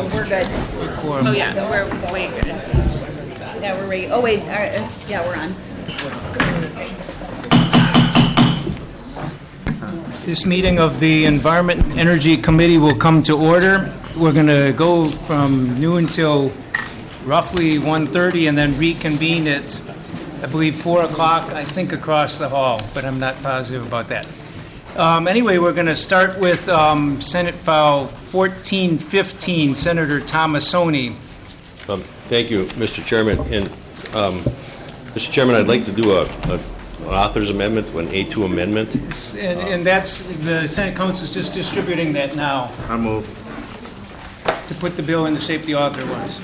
we're good. Oh, yeah, we're way good. Yeah, we're ready. Oh, wait. Yeah, we're on. This meeting of the Environment and Energy Committee will come to order. We're going to go from noon till roughly 1:30 and then reconvene at, I believe, 4 o'clock, I think, across the hall, but I'm not positive about that. Anyway, we're going to start with Senate File 1415, Senator Tomassoni. Thank you, Mr. Chairman. And Mr. Chairman, I'd like to do an author's amendment, an A2 amendment. And that's, the Senate Council is just distributing that now I move. to put the bill in the shape the author wants.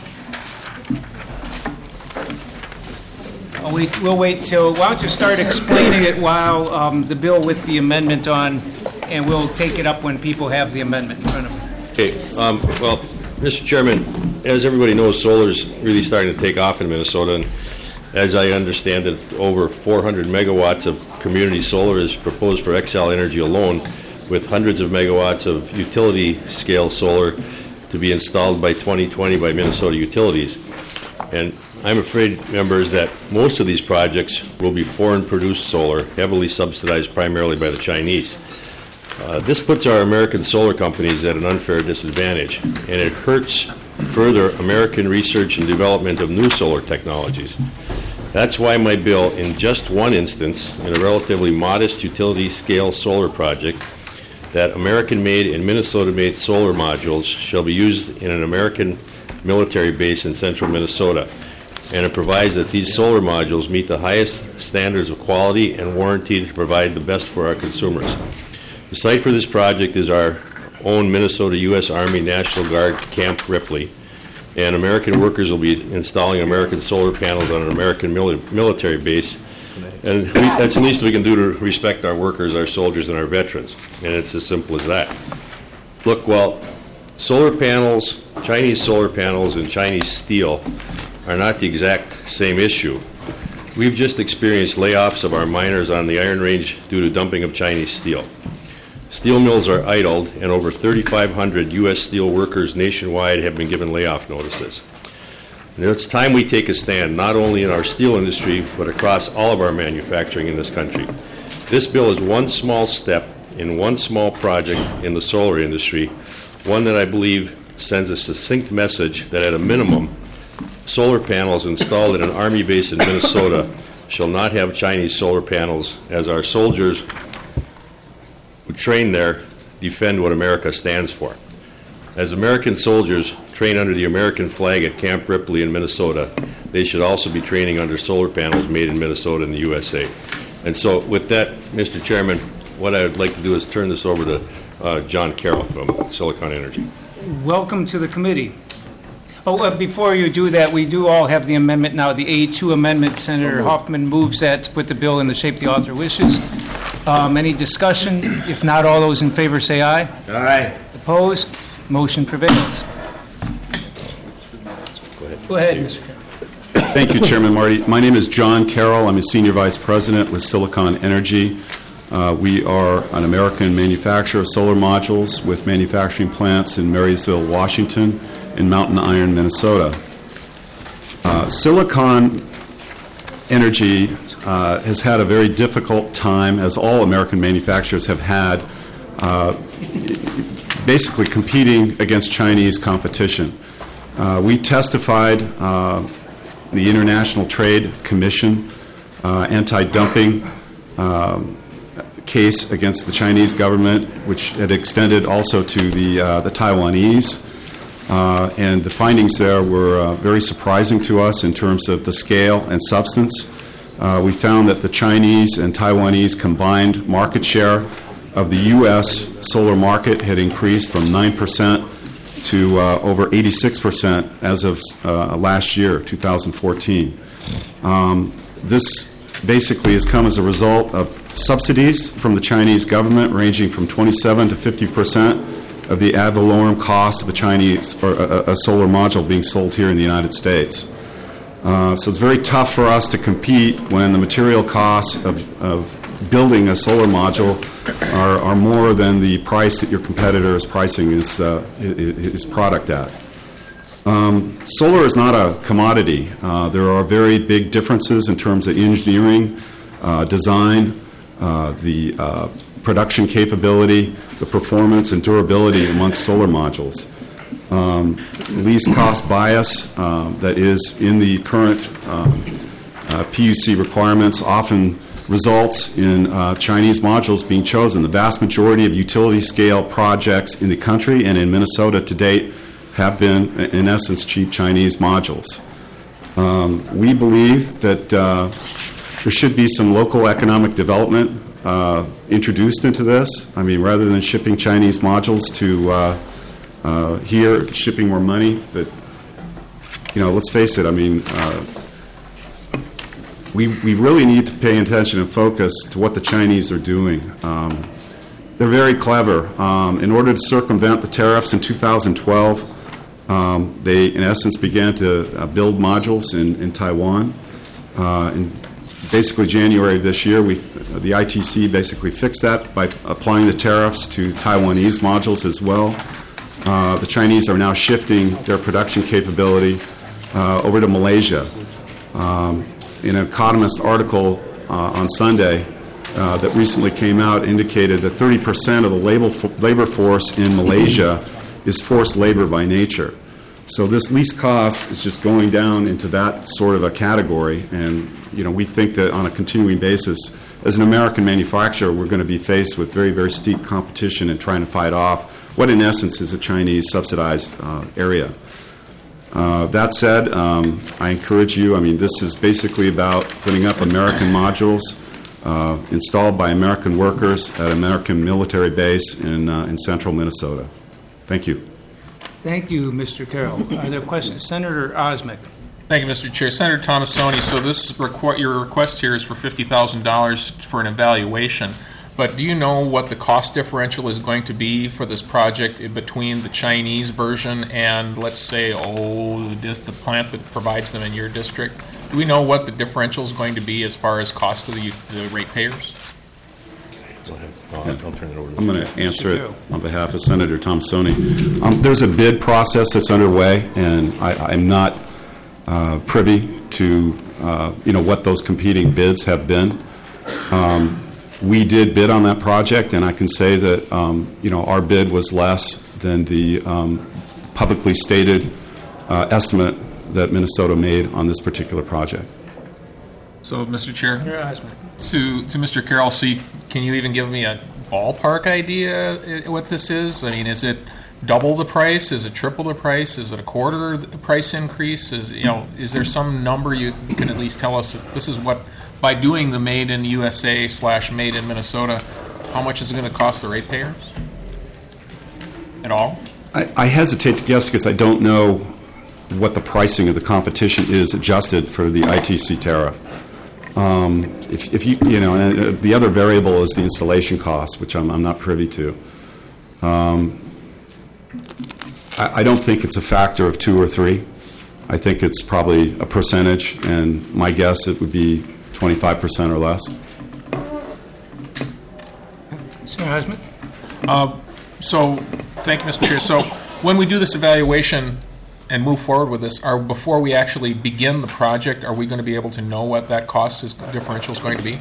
We'll wait till, why don't you start explaining it while the bill with the amendment on, and we'll take it up when people have the amendment in front of them. Okay. Well, Mr. Chairman, as everybody knows, solar is really starting to take off in Minnesota, and as I understand it, over 400 megawatts of community solar is proposed for Xcel Energy alone, with hundreds of megawatts of utility-scale solar to be installed by 2020 by Minnesota utilities. And I'm afraid, members, that most of these projects will be foreign-produced solar, heavily subsidized primarily by the Chinese. This puts our American solar companies at an unfair disadvantage, and it hurts further American research and development of new solar technologies. That's why my bill, in just one instance, in a relatively modest utility-scale solar project, that American-made and Minnesota-made solar modules shall be used in an American military base in central Minnesota. And it provides that these solar modules meet the highest standards of quality and warranty to provide the best for our consumers. The site for this project is our own Minnesota U.S. Army National Guard Camp Ripley, and American workers will be installing American solar panels on an American military base. And that's the least we can do to respect our workers, our soldiers, and our veterans. And it's as simple as that. Look, well, solar panels, Chinese solar panels, and Chinese steel are not the exact same issue. We've just experienced layoffs of our miners on the Iron Range due to dumping of Chinese steel. Steel mills are idled, and over 3,500 U.S. steel workers nationwide have been given layoff notices. And it's time we take a stand, not only in our steel industry, but across all of our manufacturing in this country. This bill is one small step in one small project in the solar industry, one that I believe sends a succinct message that at a minimum, solar panels installed at an Army base in Minnesota shall not have Chinese solar panels, as our soldiers who train there defend what America stands for. As American soldiers train under the American flag at Camp Ripley in Minnesota, they should also be training under solar panels made in Minnesota and the USA. And so with that, Mr. Chairman, what I would like to do is turn this over to John Carroll from Silicon Energy. Welcome to the committee. Before you do that, we do all have the amendment now, the A2 amendment. Senator Hoffman moves that to put the bill in the shape the author wishes. Any discussion? If not, all those in favor say aye. Aye. Opposed? Motion prevails. Go ahead, Mr. Chairman. Thank you, Chairman Marty. My name is John Carroll. I'm a Senior Vice President with Silicon Energy. We are an American manufacturer of solar modules with manufacturing plants in Marysville, Washington, and Mountain Iron, Minnesota. Silicon Energy has had a very difficult time, as all American manufacturers have had, basically competing against Chinese competition. We testified the International Trade Commission anti-dumping case against the Chinese government, which had extended also to the Taiwanese. And the findings there were very surprising to us in terms of the scale and substance. We found that the Chinese and Taiwanese combined market share of the U.S. solar market had increased from 9% to over 86% as of last year, 2014. This basically has come as a result of subsidies from the Chinese government ranging from 27 to 50% of the ad valorem cost of a Chinese or a solar module being sold here in the United States. So it's very tough for us to compete when the material costs of building a solar module are more than the price that your competitor is pricing his product at. Solar is not a commodity. There are very big differences in terms of engineering, design, the production capability, the performance and durability amongst solar modules. Least cost bias that is in the current PUC requirements often results in Chinese modules being chosen. The vast majority of utility scale projects in the country and in Minnesota to date have been, in essence, cheap Chinese modules. We believe that there should be some local economic development introduced into this. I mean, rather than shipping Chinese modules to here, shipping more money, that, let's face it, I mean, we really need to pay attention and focus to what the Chinese are doing. They're very clever. In order to circumvent the tariffs in 2012, they, in essence, began to build modules in Taiwan. In basically January of this year, the ITC basically fixed that by applying the tariffs to Taiwanese modules as well. The Chinese are now shifting their production capability over to Malaysia. An Economist article on Sunday that recently came out indicated that 30% of the labor force in Malaysia is forced labor by nature. So this least cost is just going down into that sort of a category, and we think that on a continuing basis, as an American manufacturer, we're going to be faced with very, very steep competition and trying to fight off what in essence is a Chinese subsidized area. That said, I encourage you, this is basically about putting up American modules installed by American workers at an American military base in central Minnesota. Thank you. Thank you, Mr. Carroll. Are there questions? Senator Osmek. Thank you, Mr. Chair. Senator Tomassoni, so your request here is for $50,000 for an evaluation, but do you know what the cost differential is going to be for this project between the Chinese version and, let's say, the plant that provides them in your district? Do we know what the differential is going to be as far as cost to the ratepayers? I'll turn it over to I'm going to answer it on behalf of Senator Tomassoni. There's a bid process that's underway, and I'm not privy to what those competing bids have been. We did bid on that project, and I can say that our bid was less than the publicly stated estimate that Minnesota made on this particular project. So, Mr. Chair, Senator Osmek. to Mr. Carroll, can you even give me a ballpark idea what this is? I mean, is it double the price? Is it triple the price? Is it a quarter the price increase? Is there some number you can at least tell us that this is what, by doing the Made in USA / Made in Minnesota, how much is it going to cost the ratepayers at all? I hesitate to guess because I don't know what the pricing of the competition is adjusted for the ITC tariff. If you and the other variable is the installation cost, which I'm not privy to. I don't think it's a factor of 2 or 3. I think it's probably a percentage, and my guess it would be 25% or less. Senator Osmek. So, thank you, Mr. Chair. So, when we do this evaluation and move forward with this, before we actually begin the project, are we going to be able to know what that cost differential is going to be?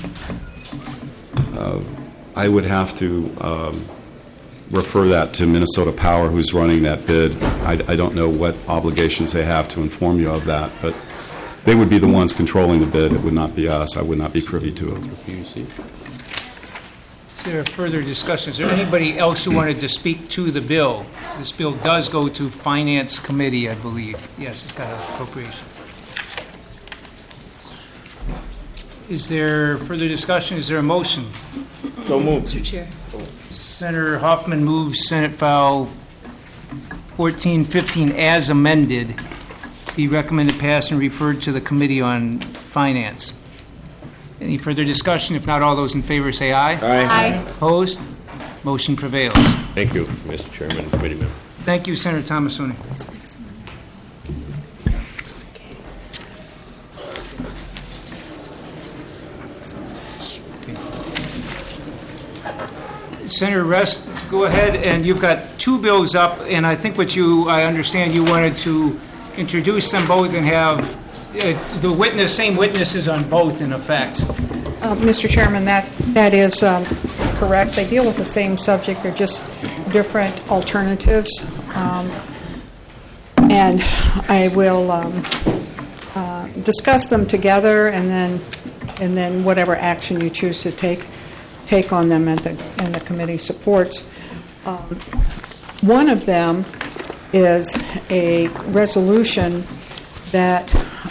I would have to refer that to Minnesota Power, who's running that bid. I don't know what obligations they have to inform you of that, but they would be the ones controlling the bid. It would not be us. I would not be privy to it. Is there further discussion? Is there anybody else who wanted to speak to the bill? This bill does go to Finance Committee, I believe. Yes, it's got an appropriation. Is there further discussion? Is there a motion? So moved. Mr. Chair. Senator Hoffman moves Senate File 1415 as amended. Be recommended passed and referred to the Committee on Finance. Any further discussion? If not, all those in favor say aye. Aye. Opposed? Motion prevails. Thank you, Mr. Chairman and committee member. Thank you, Senator Tomassoni. This next one's- Senator Rest go ahead, and you've got two bills up, and I think I understand you wanted to introduce them both and have the same witnesses on both in effect. Mr. Chairman, that is correct. They deal with the same subject. They're just different alternatives. And I will discuss them together, and then whatever action you choose to take on them and the committee supports. One of them is a resolution that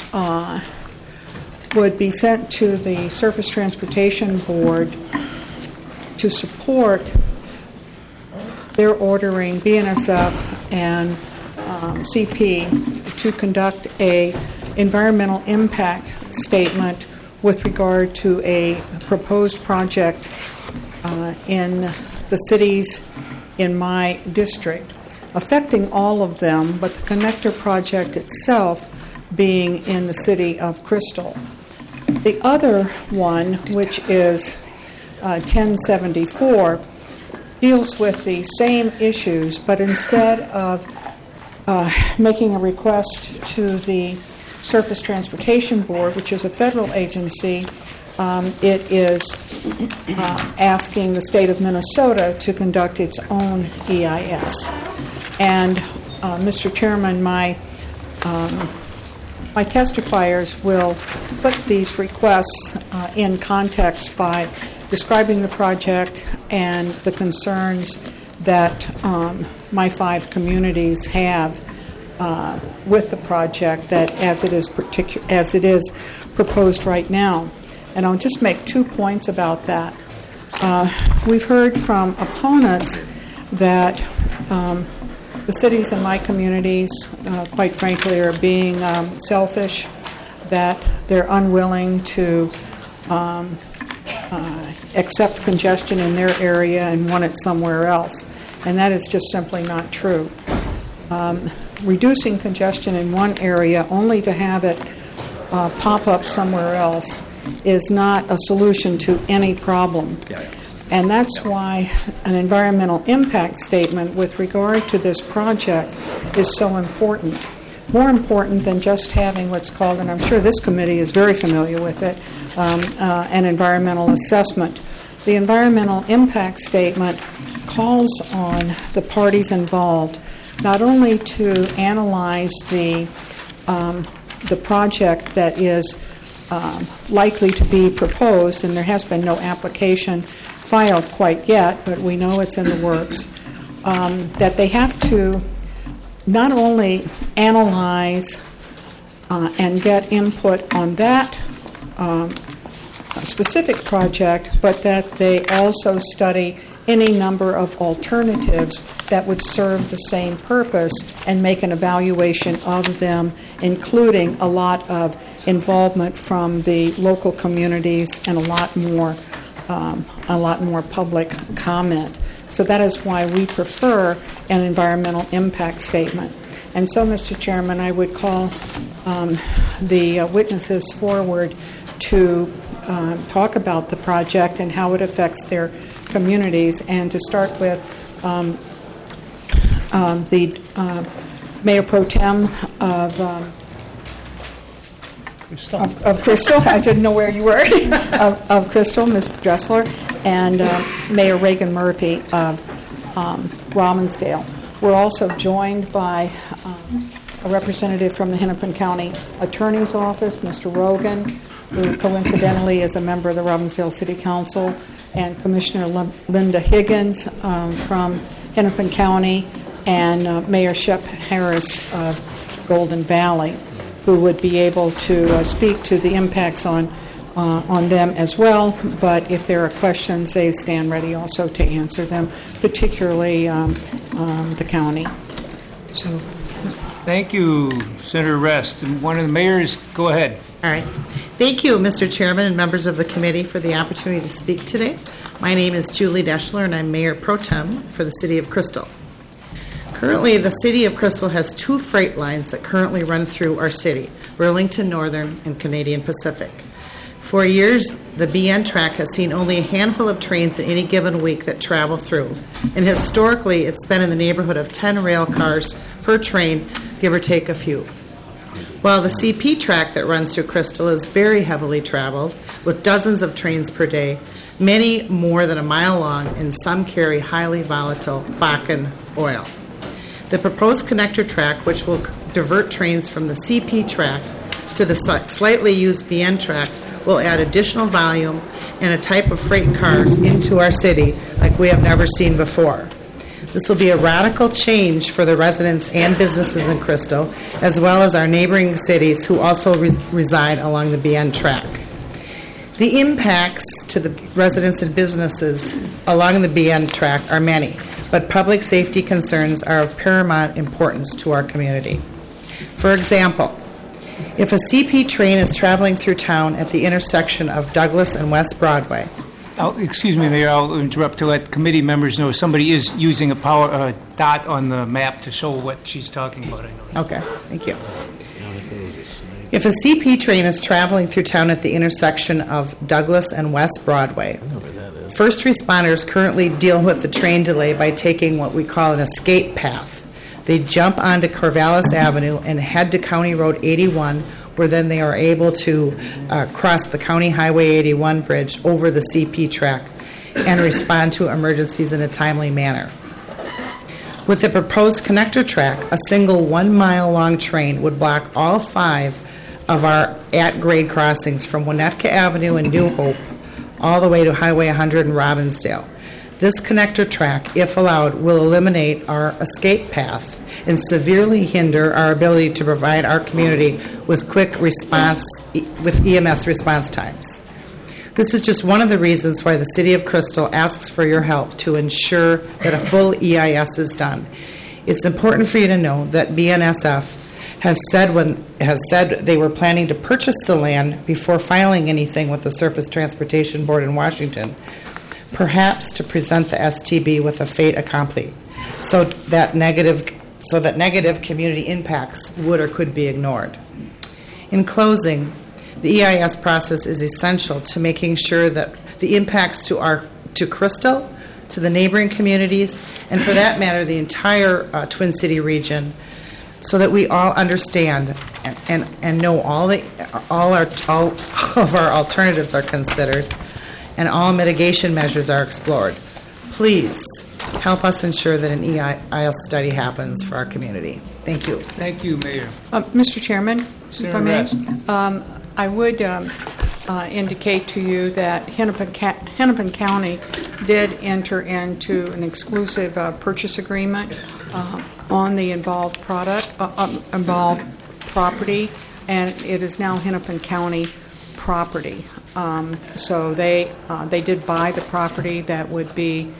would be sent to the Surface Transportation Board to support their ordering BNSF and CP to conduct a environmental impact statement with regard to a proposed project in the cities in my district, affecting all of them, but the connector project itself being in the city of Crystal. The other one, which is 1074, deals with the same issues, but instead of making a request to the Surface Transportation Board, which is a federal agency, it is asking the state of Minnesota to conduct its own EIS. And, Mr. Chairman, my testifiers will put these requests in context by describing the project and the concerns that my 5 communities have with the project that as it is proposed right now. And I'll just make 2 points about that. We've heard from opponents that the cities in my communities, quite frankly, are being selfish, that they're unwilling to accept congestion in their area and want it somewhere else. And that is just simply not true. Reducing congestion in one area only to have it pop up somewhere else is not a solution to any problem. And that's why an environmental impact statement with regard to this project is so important. More important than just having what's called, and I'm sure this committee is very familiar with it, an environmental assessment. The environmental impact statement calls on the parties involved not only to analyze the project that is likely to be proposed, and there has been no application filed quite yet, but we know it's in the works, that they have to not only analyze and get input on that specific project, but that they also study any number of alternatives that would serve the same purpose and make an evaluation of them, including a lot of involvement from the local communities and a lot more public comment. So that is why we prefer an environmental impact statement. And so, Mr. Chairman, I would call the witnesses forward to talk about the project and how it affects their communities, and to start with the Mayor Pro Tem of Crystal. I didn't know where you were. of Crystal, Ms. Dressler, and Mayor Reagan Murphy of Robbinsdale. We're also joined by a representative from the Hennepin County Attorney's Office, Mr. Rogan, who coincidentally is a member of the Robbinsdale City Council, and Commissioner Linda Higgins from Hennepin County, and Mayor Shep Harris of Golden Valley, who would be able to speak to the impacts on them as well. But if there are questions, they stand ready also to answer them, particularly the county. So, Thank you, Senator Rest. And one of the mayors, go ahead. All right. Thank you, Mr. Chairman and members of the committee, for the opportunity to speak today. My name is Julie Deschler, and I'm Mayor Pro Tem for the City of Crystal. Currently, the City of Crystal has 2 freight lines that currently run through our city, Burlington Northern and Canadian Pacific. For years, the BN track has seen only a handful of trains in any given week that travel through, and historically it's been in the neighborhood of 10 rail cars per train, give or take a few. While the CP track that runs through Crystal is very heavily traveled, with dozens of trains per day, many more than a mile long, and some carry highly volatile Bakken oil. The proposed connector track, which will divert trains from the CP track to the slightly used BN track, will add additional volume and a type of freight cars into our city like we have never seen before. This will be a radical change for the residents and businesses in Crystal, as well as our neighboring cities who also reside along the BN track. The impacts to the residents and businesses along the BN track are many, but public safety concerns are of paramount importance to our community. For example, if a CP train is traveling through town at the intersection of Douglas and West Broadway. Excuse me, Mayor, I'll interrupt to let committee members know somebody is using a power dot on the map to show what she's talking about. I know. Okay, thank you. If a CP train is traveling through town at the intersection of Douglas and West Broadway, first responders currently deal with the train delay by taking what we call an escape path. They jump onto Corvallis Avenue and head to County Road 81, where then they are able to cross the County Highway 81 bridge over the CP track and respond to emergencies in a timely manner. With the proposed connector track, a single 1 mile long train would block all 5 of our at-grade crossings from Winnetka Avenue and New Hope all the way to Highway 100 in Robbinsdale. This connector track, if allowed, will eliminate our escape path and severely hinder our ability to provide our community with quick response, with EMS response times. This is just one of the reasons why the City of Crystal asks for your help to ensure that a full EIS is done. It's important for you to know that BNSF has said they were planning to purchase the land before filing anything with the Surface Transportation Board in Washington, perhaps to present the STB with a fait accompli, so that negative community impacts would or could be ignored. In closing, the EIS process is essential to making sure that the impacts to Crystal, to the neighboring communities, and for that matter, the entire Twin City region, so that we all understand and know all of our alternatives are considered and all mitigation measures are explored. Please help us ensure that an EIS study happens for our community. Thank you. Thank you, Mayor. Mr. Chairman, if I may, Rest. I would indicate to you that Hennepin County did enter into an exclusive purchase agreement on the involved property, and it is now Hennepin County property. So they did buy the property that would be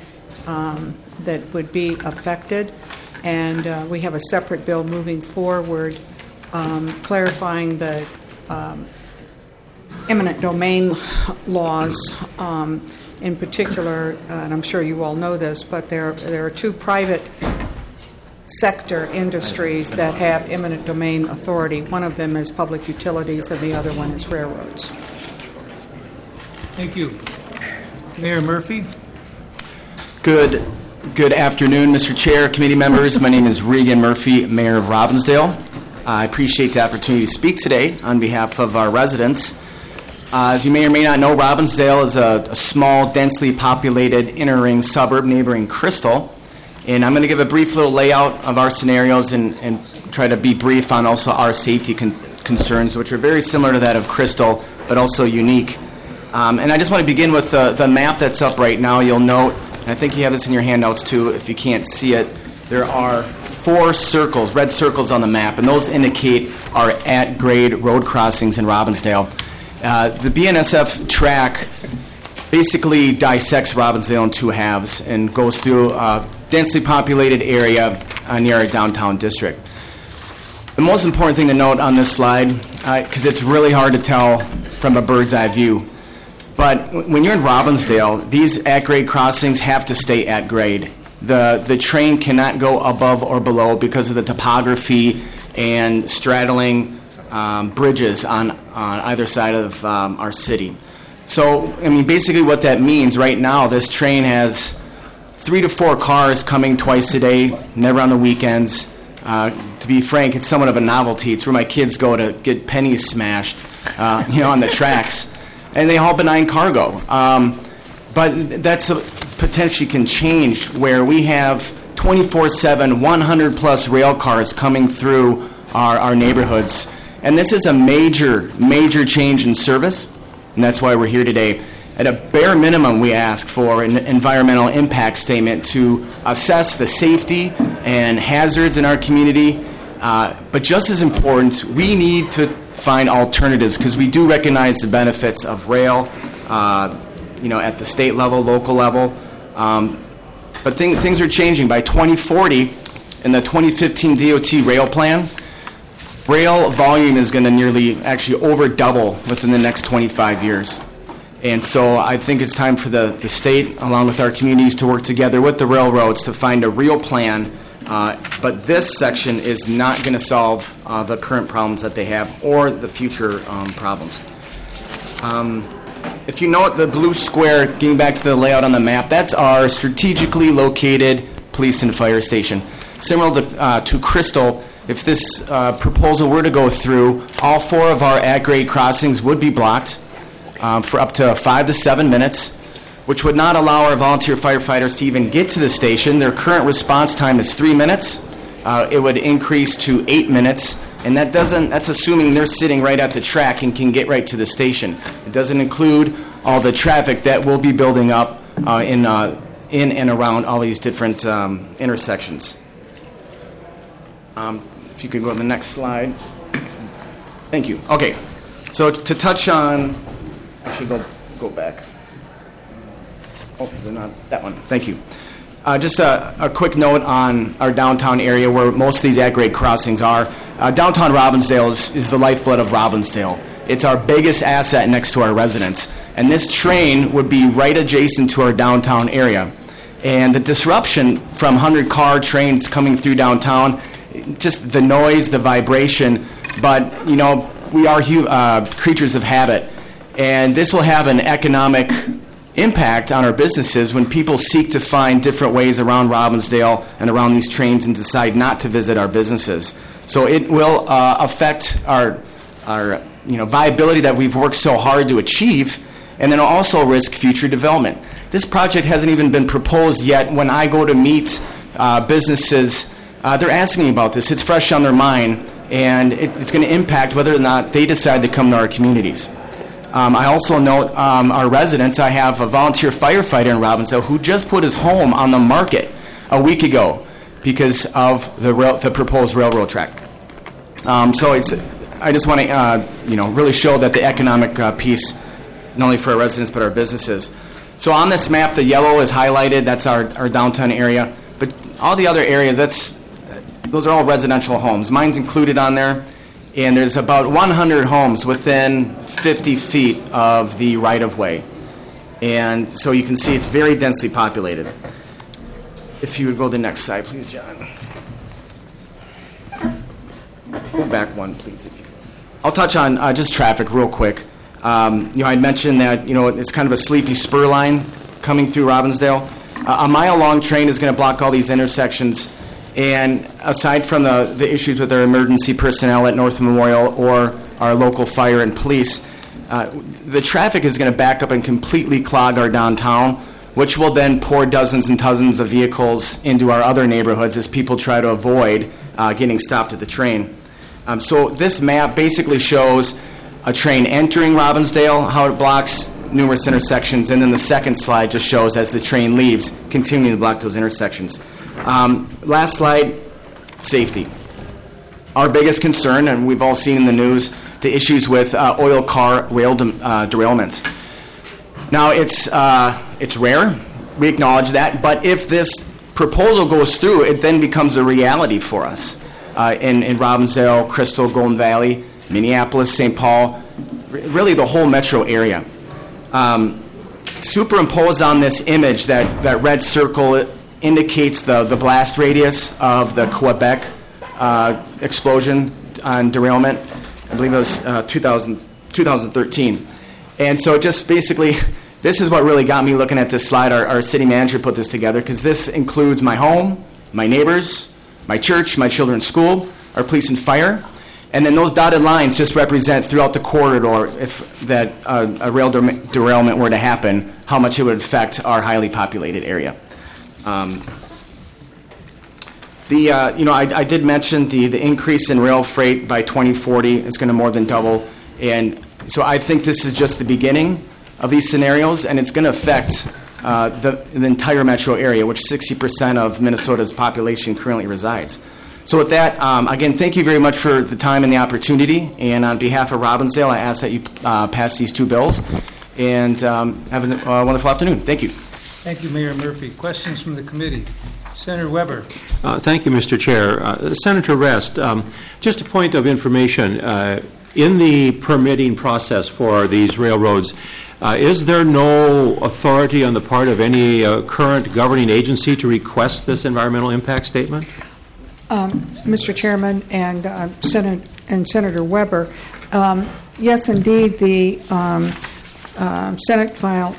affected, and we have a separate bill moving forward clarifying the eminent domain laws. In particular, and I'm sure you all know this, but there are 2 private sector industries that have eminent domain authority. One of them is public utilities, and the other one is railroads. Thank you. Mayor Murphy? Good afternoon, Mr. Chair, committee members. My name is Regan Murphy, Mayor of Robbinsdale. I appreciate the opportunity to speak today on behalf of our residents. As you may or may not know, Robbinsdale is a small, densely populated inner-ring suburb neighboring Crystal. And I'm going to give a brief little layout of our scenarios and try to be brief on also our safety concerns, which are very similar to that of Crystal, but also unique. And I just want to begin with the map that's up right now. You'll note, and I think you have this in your handouts too, if you can't see it, there are 4 circles, red circles on the map, and those indicate our at-grade road crossings in Robbinsdale. The BNSF track basically dissects Robbinsdale in 2 halves and goes through a densely populated area near our downtown district. The most important thing to note on this slide, because it's really hard to tell from a bird's eye view, but when you're in Robbinsdale, these at-grade crossings have to stay at grade. The train cannot go above or below because of the topography and straddling bridges on either side of our city. So, I mean, basically what that means right now, this train has 3 to 4 cars coming twice a day, never on the weekends. To be frank, it's somewhat of a novelty. It's where my kids go to get pennies smashed, on the tracks. And they haul benign cargo. But that's potentially can change where we have 24/7, 100-plus rail cars coming through our neighborhoods. And this is a major, major change in service, and that's why we're here today. At a bare minimum, we ask for an environmental impact statement to assess the safety and hazards in our community. But just as important, we need to find alternatives because we do recognize the benefits of rail, at the state level, local level. But things are changing. By 2040, in the 2015 DOT rail plan, rail volume is going to nearly actually over double within the next 25 years. And so I think it's time for the state, along with our communities, to work together with the railroads to find a real plan. But this section is not going to solve the current problems that they have or the future problems. If you note the blue square, getting back to the layout on the map, that's our strategically located police and fire station. Similar to Crystal, if this proposal were to go through, all 4 of our at-grade crossings would be blocked for up to 5 to 7 minutes, which would not allow our volunteer firefighters to even get to the station. Their current response time is 3 minutes. It would increase to 8 minutes, and that's assuming they're sitting right at the track and can get right to the station. It doesn't include all the traffic that will be building up in and around all these different intersections. If you could go to the next slide. Thank you. Okay, so to touch on, I should go back. Oh, they're not that one. Thank you. Just a quick note on our downtown area where most of these at-grade crossings are. Downtown Robbinsdale is the lifeblood of Robbinsdale. It's our biggest asset next to our residents. And this train would be right adjacent to our downtown area. And the disruption from 100-car trains coming through downtown, just the noise, the vibration, but, we are creatures of habit. And this will have an economic impact on our businesses when people seek to find different ways around Robbinsdale and around these trains and decide not to visit our businesses. So it will affect our viability that we've worked so hard to achieve, and then also risk future development. This project hasn't even been proposed yet. When I go to meet businesses, they're asking me about this. It's fresh on their mind, and it's going to impact whether or not they decide to come to our communities. I also note our residents. I have a volunteer firefighter in Robbinsdale who just put his home on the market a week ago because of the proposed railroad track. So I just want to really show that the economic piece, not only for our residents but our businesses. So on this map, the yellow is highlighted. That's our downtown area. But all the other areas, those are all residential homes. Mine's included on there. And there's about 100 homes within 50 feet of the right-of-way. And so you can see it's very densely populated. If you would go to the next slide, please, John. Go back one, please, if you would. I'll touch on just traffic real quick. I mentioned that, it's kind of a sleepy spur line coming through Robbinsdale. A mile-long train is going to block all these intersections. And aside from the issues with our emergency personnel at North Memorial or our local fire and police, the traffic is going to back up and completely clog our downtown, which will then pour dozens and dozens of vehicles into our other neighborhoods as people try to avoid getting stopped at the train. So this map basically shows a train entering Robbinsdale, how it blocks numerous intersections, and then the second slide just shows as the train leaves, continuing to block those intersections. Last slide, safety. Our biggest concern, and we've all seen in the news, the issues with oil car rail derailments. Now, it's rare. We acknowledge that. But if this proposal goes through, it then becomes a reality for us in Robbinsdale, Crystal, Golden Valley, Minneapolis, St. Paul, really the whole metro area. Superimposed on this image, that red circle indicates the blast radius of the Quebec explosion on derailment. I believe it was 2013. And so just basically, this is what really got me looking at this slide. Our city manager put this together because this includes my home, my neighbors, my church, my children's school, our police and fire. And then those dotted lines just represent throughout the corridor, if that a rail derailment were to happen, how much it would affect our highly populated area. I did mention the increase in rail freight by 2040 is going to more than double. And so I think this is just the beginning of these scenarios, and it's going to affect the entire metro area, which 60% of Minnesota's population currently resides. So with that, again, thank you very much for the time and the opportunity. And on behalf of Robbinsdale, I ask that you pass these two bills. And have a wonderful afternoon. Thank you. Thank you, Mayor Murphy. Questions from the committee? Senator Weber. Thank you, Mr. Chair. Senator Rest, just a point of information. In the permitting process for these railroads, is there no authority on the part of any current governing agency to request this environmental impact statement? Mr. Chairman and Senator Weber, yes, indeed, the Senate File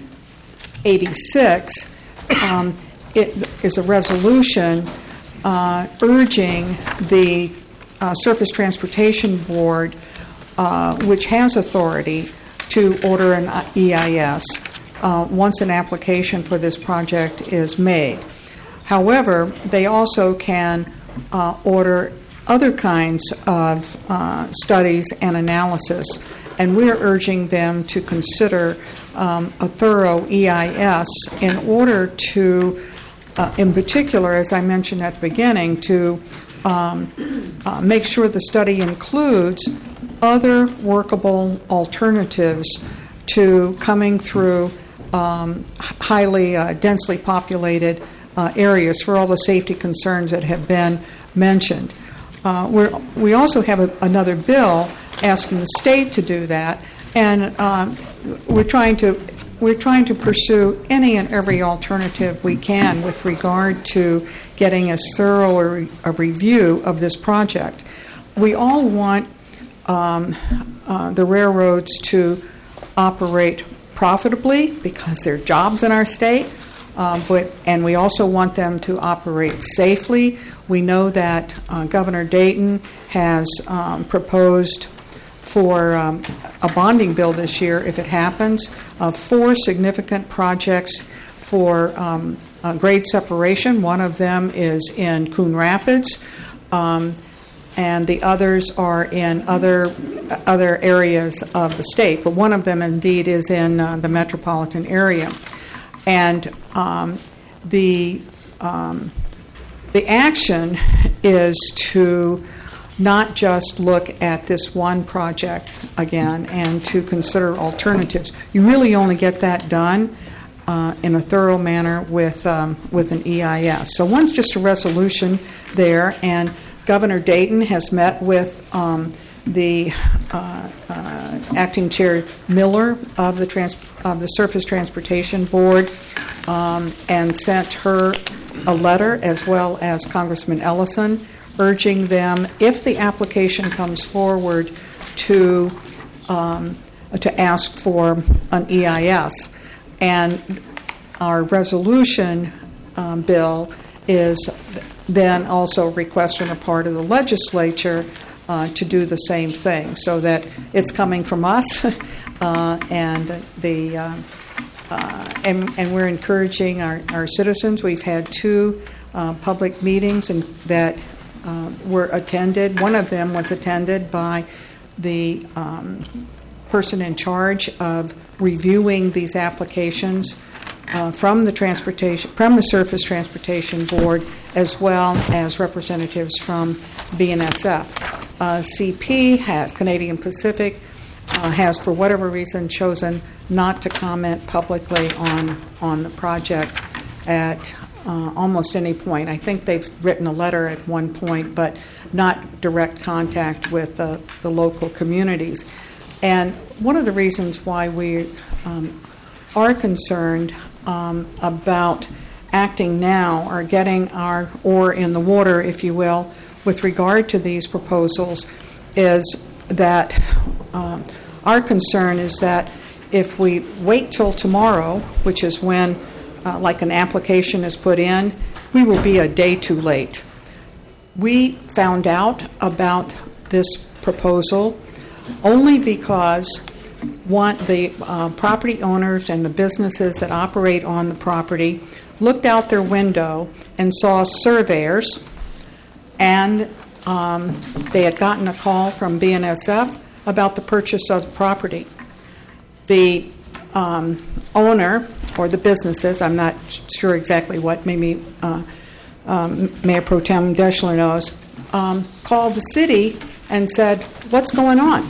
886 it is a resolution urging the Surface Transportation Board, which has authority to order an EIS once an application for this project is made. However, they also can order other kinds of studies and analysis, and we're urging them to consider a thorough EIS in order to, in particular, as I mentioned at the beginning, to make sure the study includes other workable alternatives to coming through highly densely populated areas for all the safety concerns that have been mentioned. We also have another bill asking the state to do that, and we're trying to pursue any and every alternative we can with regard to getting as thorough a review of this project. We all want the railroads to operate profitably because there are jobs in our state, and we also want them to operate safely. We know that Governor Dayton has proposed for a bonding bill this year, if it happens, 4 significant projects for grade separation. One of them is in Coon Rapids, and the others are in other areas of the state. But one of them, indeed, is in the metropolitan area. And the action is to not just look at this one project again and to consider alternatives. You really only get that done in a thorough manner with an EIS. So one's just a resolution there, and Governor Dayton has met with the acting chair Miller of the Surface Transportation Board and sent her a letter, as well as Congressman Ellison, urging them, if the application comes forward, to ask for an EIS. And our resolution bill is then also a request on the part of the legislature to do the same thing, so that it's coming from us, and we're encouraging our citizens. We've had 2 public meetings that were attended. One of them was attended by the person in charge of reviewing these applications from the Surface Transportation Board, as well as representatives from BNSF. CP Canadian Pacific has, for whatever reason, chosen not to comment publicly on the project at almost any point. I think they've written a letter at one point, but not direct contact with the local communities. And one of the reasons why we are concerned about acting now, or getting our oar in the water, if you will, with regard to these proposals is that our concern is that if we wait till tomorrow, which is when like an application is put in, we will be a day too late. We found out about this proposal only because the property owners and the businesses that operate on the property looked out their window and saw surveyors, and they had gotten a call from BNSF about the purchase of the property. The owner, or the businesses, I'm not sure exactly what, maybe Mayor Pro Tem Deschler knows, called the city and said, "What's going on?"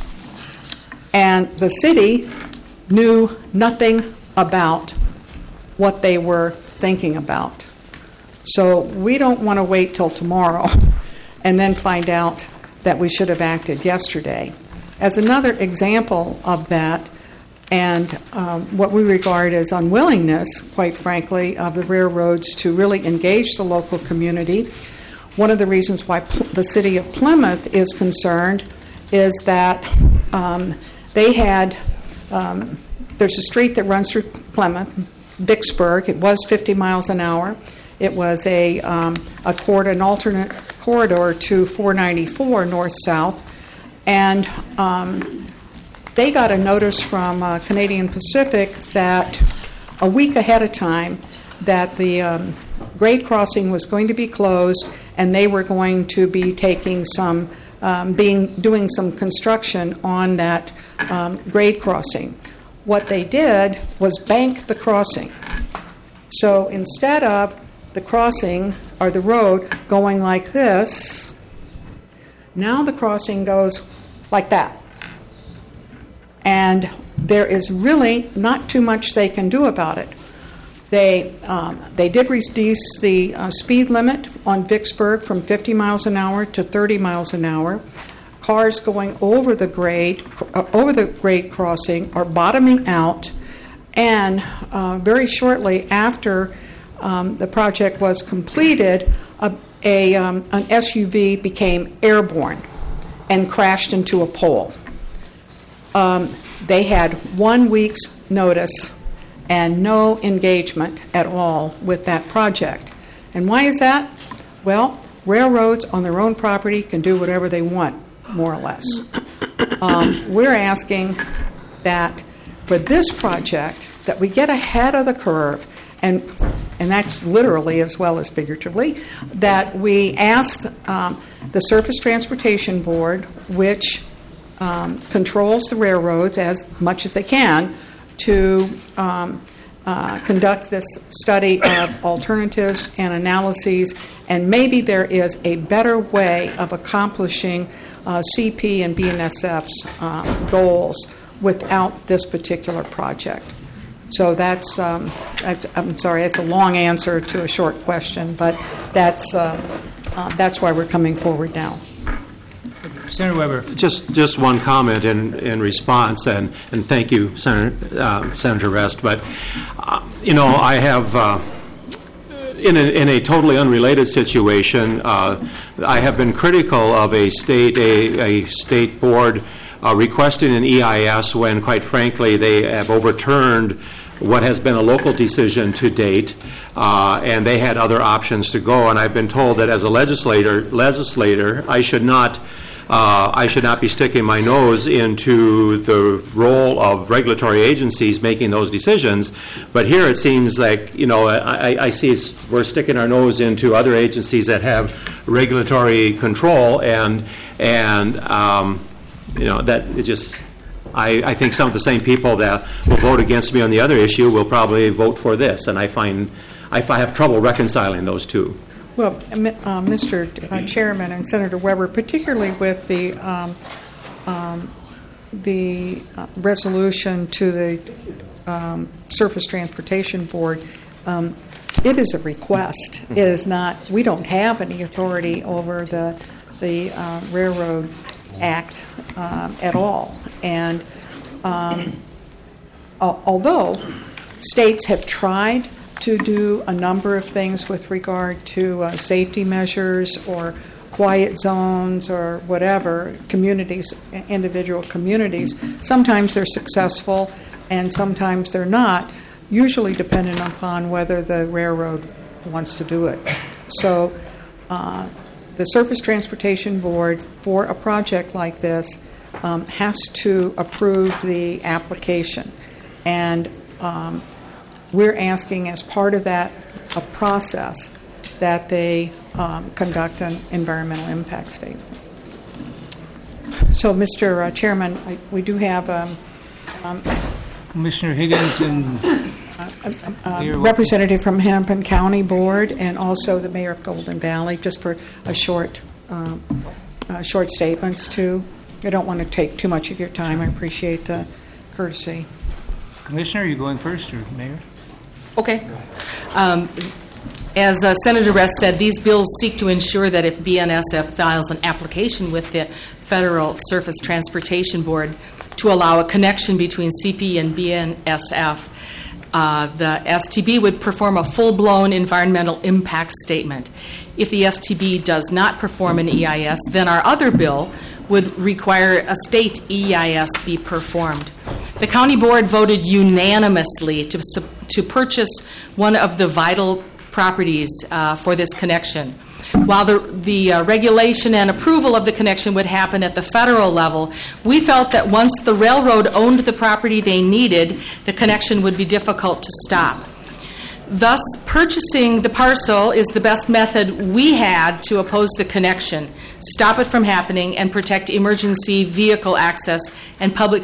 And the city knew nothing about what they were thinking about. So we don't want to wait till tomorrow and then find out that we should have acted yesterday. As another example of that, and what we regard as unwillingness, quite frankly, of the railroads to really engage the local community, one of the reasons why the city of Plymouth is concerned is that they had, there's a street that runs through Plymouth, Vicksburg. It was 50 miles an hour. It was an alternate corridor to 494 north-south, and they got a notice from Canadian Pacific that a week ahead of time that the grade crossing was going to be closed, and they were going to be taking some, doing some construction on that grade crossing. What they did was bank the crossing. So instead of the crossing or the road going like this, now the crossing goes like that. And there is really not too much they can do about it. They did reduce the speed limit on Vicksburg from 50 miles an hour to 30 miles an hour. Cars going over the grade crossing are bottoming out, and very shortly after the project was completed, an SUV became airborne and crashed into a pole. They had 1 week's notice and no engagement at all with that project. And why is that? Well, railroads on their own property can do whatever they want, more or less. We're asking that for this project, that we get ahead of the curve, and that's literally as well as figuratively, that we ask the Surface Transportation Board, which controls the railroads as much as they can, to conduct this study of alternatives and analyses, and maybe there is a better way of accomplishing CP and BNSF's goals without this particular project. So that's I'm sorry, that's a long answer to a short question, but that's why we're coming forward now. Senator Weber. Just one comment in response, and thank you, Senator Rest. But I have in a totally unrelated situation. I have been critical of a state board requesting an EIS when, quite frankly, they have overturned what has been a local decision to date, and they had other options to go. And I've been told that as a legislator, I should not be sticking my nose into the role of regulatory agencies making those decisions. But here it seems like, I see we're sticking our nose into other agencies that have regulatory control, and that it just, I think some of the same people that will vote against me on the other issue will probably vote for this, and I have trouble reconciling those two. Well, Mr. Chairman and Senator Weber, particularly with the resolution to the Surface Transportation Board, it is a request. It is not. We don't have any authority over the Railroad Act at all, and although states have tried to do a number of things with regard to safety measures or quiet zones or whatever, communities, individual communities, sometimes they're successful and sometimes they're not, usually dependent upon whether the railroad wants to do it. So the Surface Transportation Board, for a project like this, has to approve the application. And we're asking, as part of that process, that they conduct an environmental impact statement. So, Mr. Chairman, we do have Commissioner Higgins and representative from Hennepin County Board and also the mayor of Golden Valley, just for a short statements too. I don't want to take too much of your time. I appreciate the courtesy. Commissioner, are you going first, or Mayor? Okay. As Senator Rest said, these bills seek to ensure that if BNSF files an application with the Federal Surface Transportation Board to allow a connection between CP and BNSF, the STB would perform a full-blown environmental impact statement. If the STB does not perform an EIS, then our other bill would require a state EIS be performed. The county board voted unanimously to purchase one of the vital properties for this connection. While the regulation and approval of the connection would happen at the federal level, we felt that once the railroad owned the property they needed, the connection would be difficult to stop. Thus, purchasing the parcel is the best method we had to oppose the connection, stop it from happening, and protect emergency vehicle access and public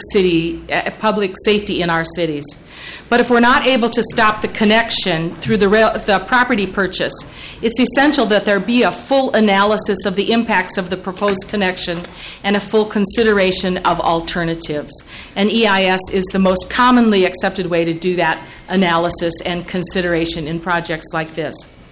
safety in our cities. But if we're not able to stop the connection through the property purchase, it's essential that there be a full analysis of the impacts of the proposed connection and a full consideration of alternatives. An EIS is the most commonly accepted way to do that analysis and consideration in projects like this.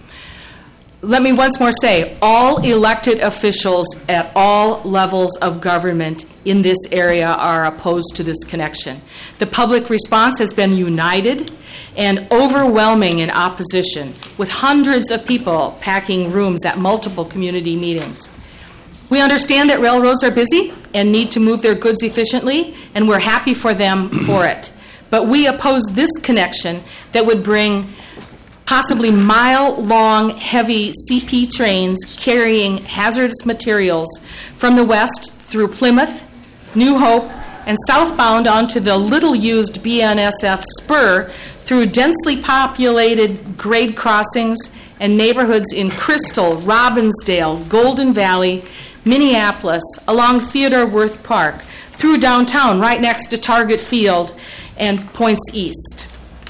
Let me once more say, all elected officials at all levels of government in this area are opposed to this connection. The public response has been united and overwhelming in opposition, with hundreds of people packing rooms at multiple community meetings. We understand that railroads are busy and need to move their goods efficiently, and we're happy for them for it. But we oppose this connection that would bring possibly mile-long, heavy CP trains carrying hazardous materials from the west through Plymouth, New Hope, and southbound onto the little-used BNSF spur through densely populated grade crossings and neighborhoods in Crystal, Robbinsdale, Golden Valley, Minneapolis, along Theodore Wirth Park, through downtown, right next to Target Field and points east.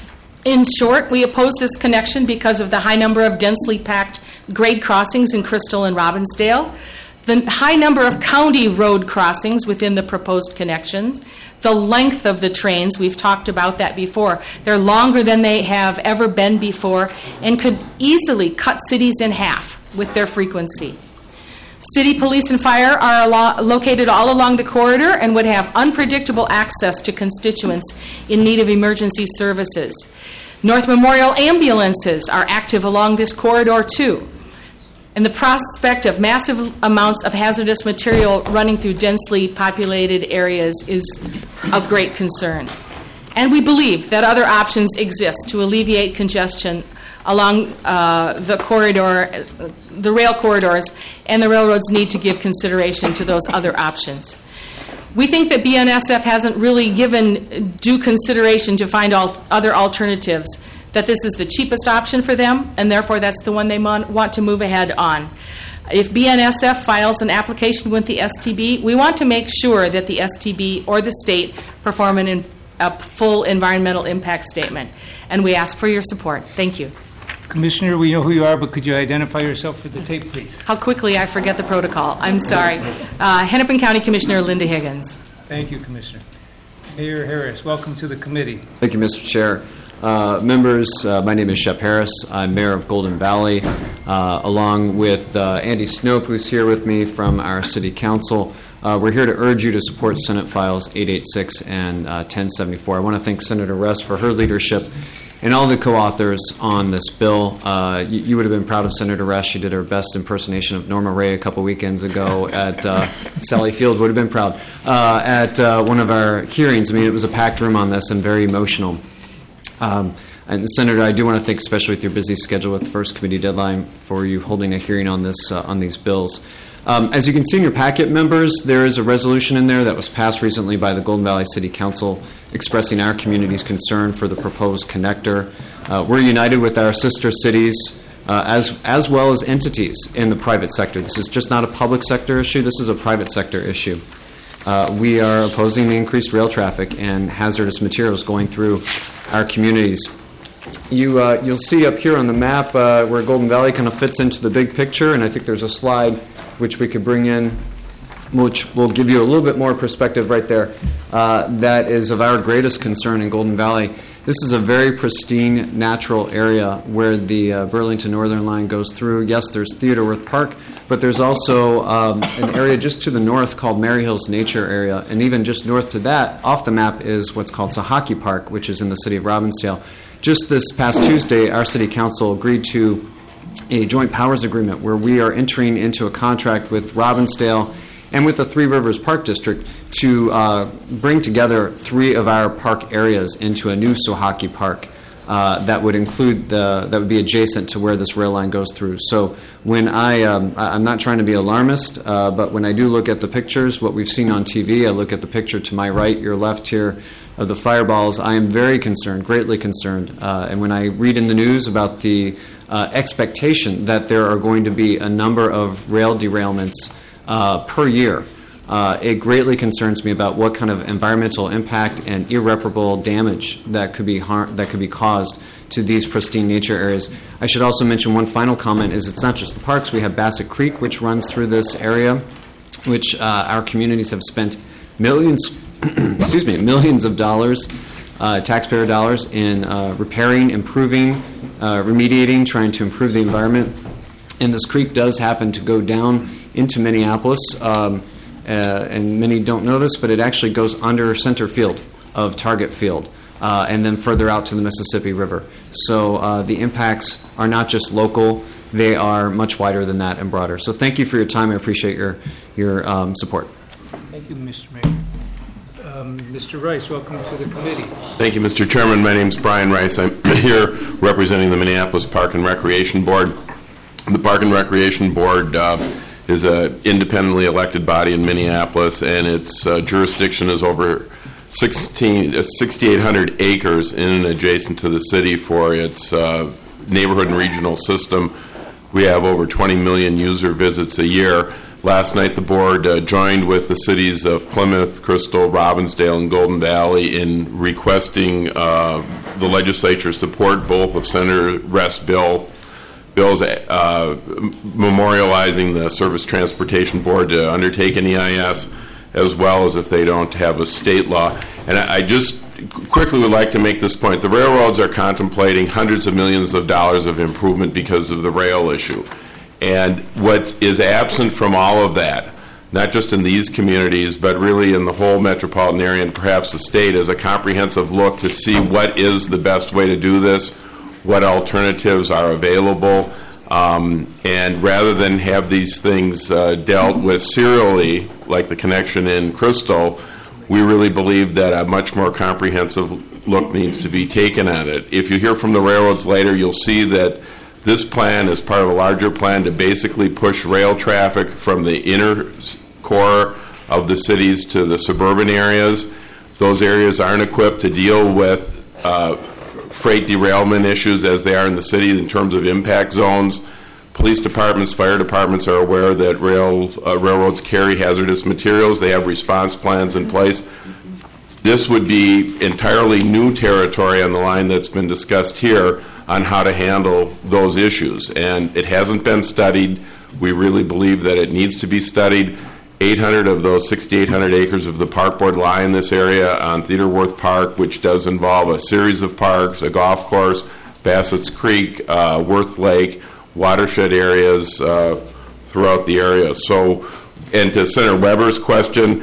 In short, we oppose this connection because of the high number of densely packed grade crossings in Crystal and Robbinsdale, the high number of county road crossings within the proposed connections, the length of the trains, we've talked about that before. They're longer than they have ever been before and could easily cut cities in half with their frequency. City police and fire are located all along the corridor and would have unpredictable access to constituents in need of emergency services. North Memorial ambulances are active along this corridor too. And the prospect of massive amounts of hazardous material running through densely populated areas is of great concern. And we believe that other options exist to alleviate congestion along the corridor, the rail corridors, and the railroads need to give consideration to those other options. We think that BNSF hasn't really given due consideration to find other alternatives, that this is the cheapest option for them, and therefore that's the one they want to move ahead on. If BNSF files an application with the STB, we want to make sure that the STB or the state perform a full environmental impact statement, and we ask for your support. Thank you. Commissioner, we know who you are, but could you identify yourself for the tape, please? How quickly I forget the protocol. I'm sorry. Hennepin County Commissioner Linda Higgins. Thank you, Commissioner. Mayor Harris, welcome to the committee. Thank you, Mr. Chair. Members, my name is Shep Harris. I'm mayor of Golden Valley, along with Andy Snope, who's here with me from our city council. We're here to urge you to support Senate Files 886 and 1074. I want to thank Senator Rest for her leadership and all the co-authors on this bill. You would have been proud of Senator Resch. She did her best impersonation of Norma Ray a couple weekends ago at Sally Field would have been proud at one of our hearings. I mean, it was a packed room on this and very emotional. And Senator, I do want to thank, especially with your busy schedule with the first committee deadline, for you holding a hearing on this on these bills. As you can see in your packet, members, there is a resolution in there that was passed recently by the Golden Valley City Council expressing our community's concern for the proposed connector. We're united with our sister cities as well as entities in the private sector. This is just not a public sector issue. This is a private sector issue. We are opposing the increased rail traffic and hazardous materials going through our communities. You'll see up here on the map where Golden Valley kind of fits into the big picture, and I think there's a slide which we could bring in, which will give you a little bit more perspective right there. That is of our greatest concern in Golden Valley. This is a very pristine natural area where the Burlington Northern Line goes through. Yes, there's Theodore Wirth Park, but there's also an area just to the north called Mary Hills Nature Area, and even just north to that, off the map, is what's called Sahaki Park, which is in the city of Robbinsdale. Just this past Tuesday, our city council agreed to a joint powers agreement where we are entering into a contract with Robbinsdale and with the Three Rivers Park District to bring together three of our park areas into a new Sahaki Park that would include that would be adjacent to where this rail line goes through. So when I'm not trying to be alarmist, but when I do look at the pictures, what we've seen on TV, I look at the picture to my right, your left here, of the fireballs, I am very concerned, greatly concerned. And when I read in the news about the expectation that there are going to be a number of rail derailments per year, it greatly concerns me about what kind of environmental impact and irreparable damage that could be caused to these pristine nature areas. I should also mention one final comment: is it's not just the parks. We have Bassett Creek, which runs through this area, which our communities have spent millions of dollars, taxpayer dollars, in repairing, improving, remediating, trying to improve the environment. And this creek does happen to go down into Minneapolis, and many don't know this, but it actually goes under center field of Target Field, and then further out to the Mississippi River. So the impacts are not just local, they are much wider than that and broader. So thank you for your time. I appreciate your support. Thank you, Mr. Mayor. Mr. Rice, welcome to the committee. Thank you, Mr. Chairman. My name is Brian Rice. I'm here representing the Minneapolis Park and Recreation Board. The Park and Recreation Board is an independently elected body in Minneapolis, and its jurisdiction is over 6,800 acres in and adjacent to the city for its neighborhood and regional system. We have over 20 million user visits a year. Last night, the board joined with the cities of Plymouth, Crystal, Robbinsdale, and Golden Valley in requesting the legislature support both of Senator Rest's bills memorializing the Surface Transportation Board to undertake an EIS, as well as if they don't have a state law. And I just quickly would like to make this point. The railroads are contemplating hundreds of millions of dollars of improvement because of the rail issue. And what is absent from all of that, not just in these communities, but really in the whole metropolitan area and perhaps the state, is a comprehensive look to see what is the best way to do this, what alternatives are available, and rather than have these things dealt with serially, like the connection in Crystal, we really believe that a much more comprehensive look needs to be taken at it. If you hear from the railroads later, you'll see that this plan is part of a larger plan to basically push rail traffic from the inner core of the cities to the suburban areas. Those areas aren't equipped to deal with freight derailment issues as they are in the city in terms of impact zones. Police departments, fire departments are aware that railroads carry hazardous materials. They have response plans in place. This would be entirely new territory on the line that's been discussed here on how to handle those issues. And it hasn't been studied. We really believe that it needs to be studied. 800 of those 6,800 acres of the park board lie in this area on Theodore Wirth Park, which does involve a series of parks, a golf course, Bassett's Creek, Wirth Lake, watershed areas throughout the area. So, and to Senator Weber's question,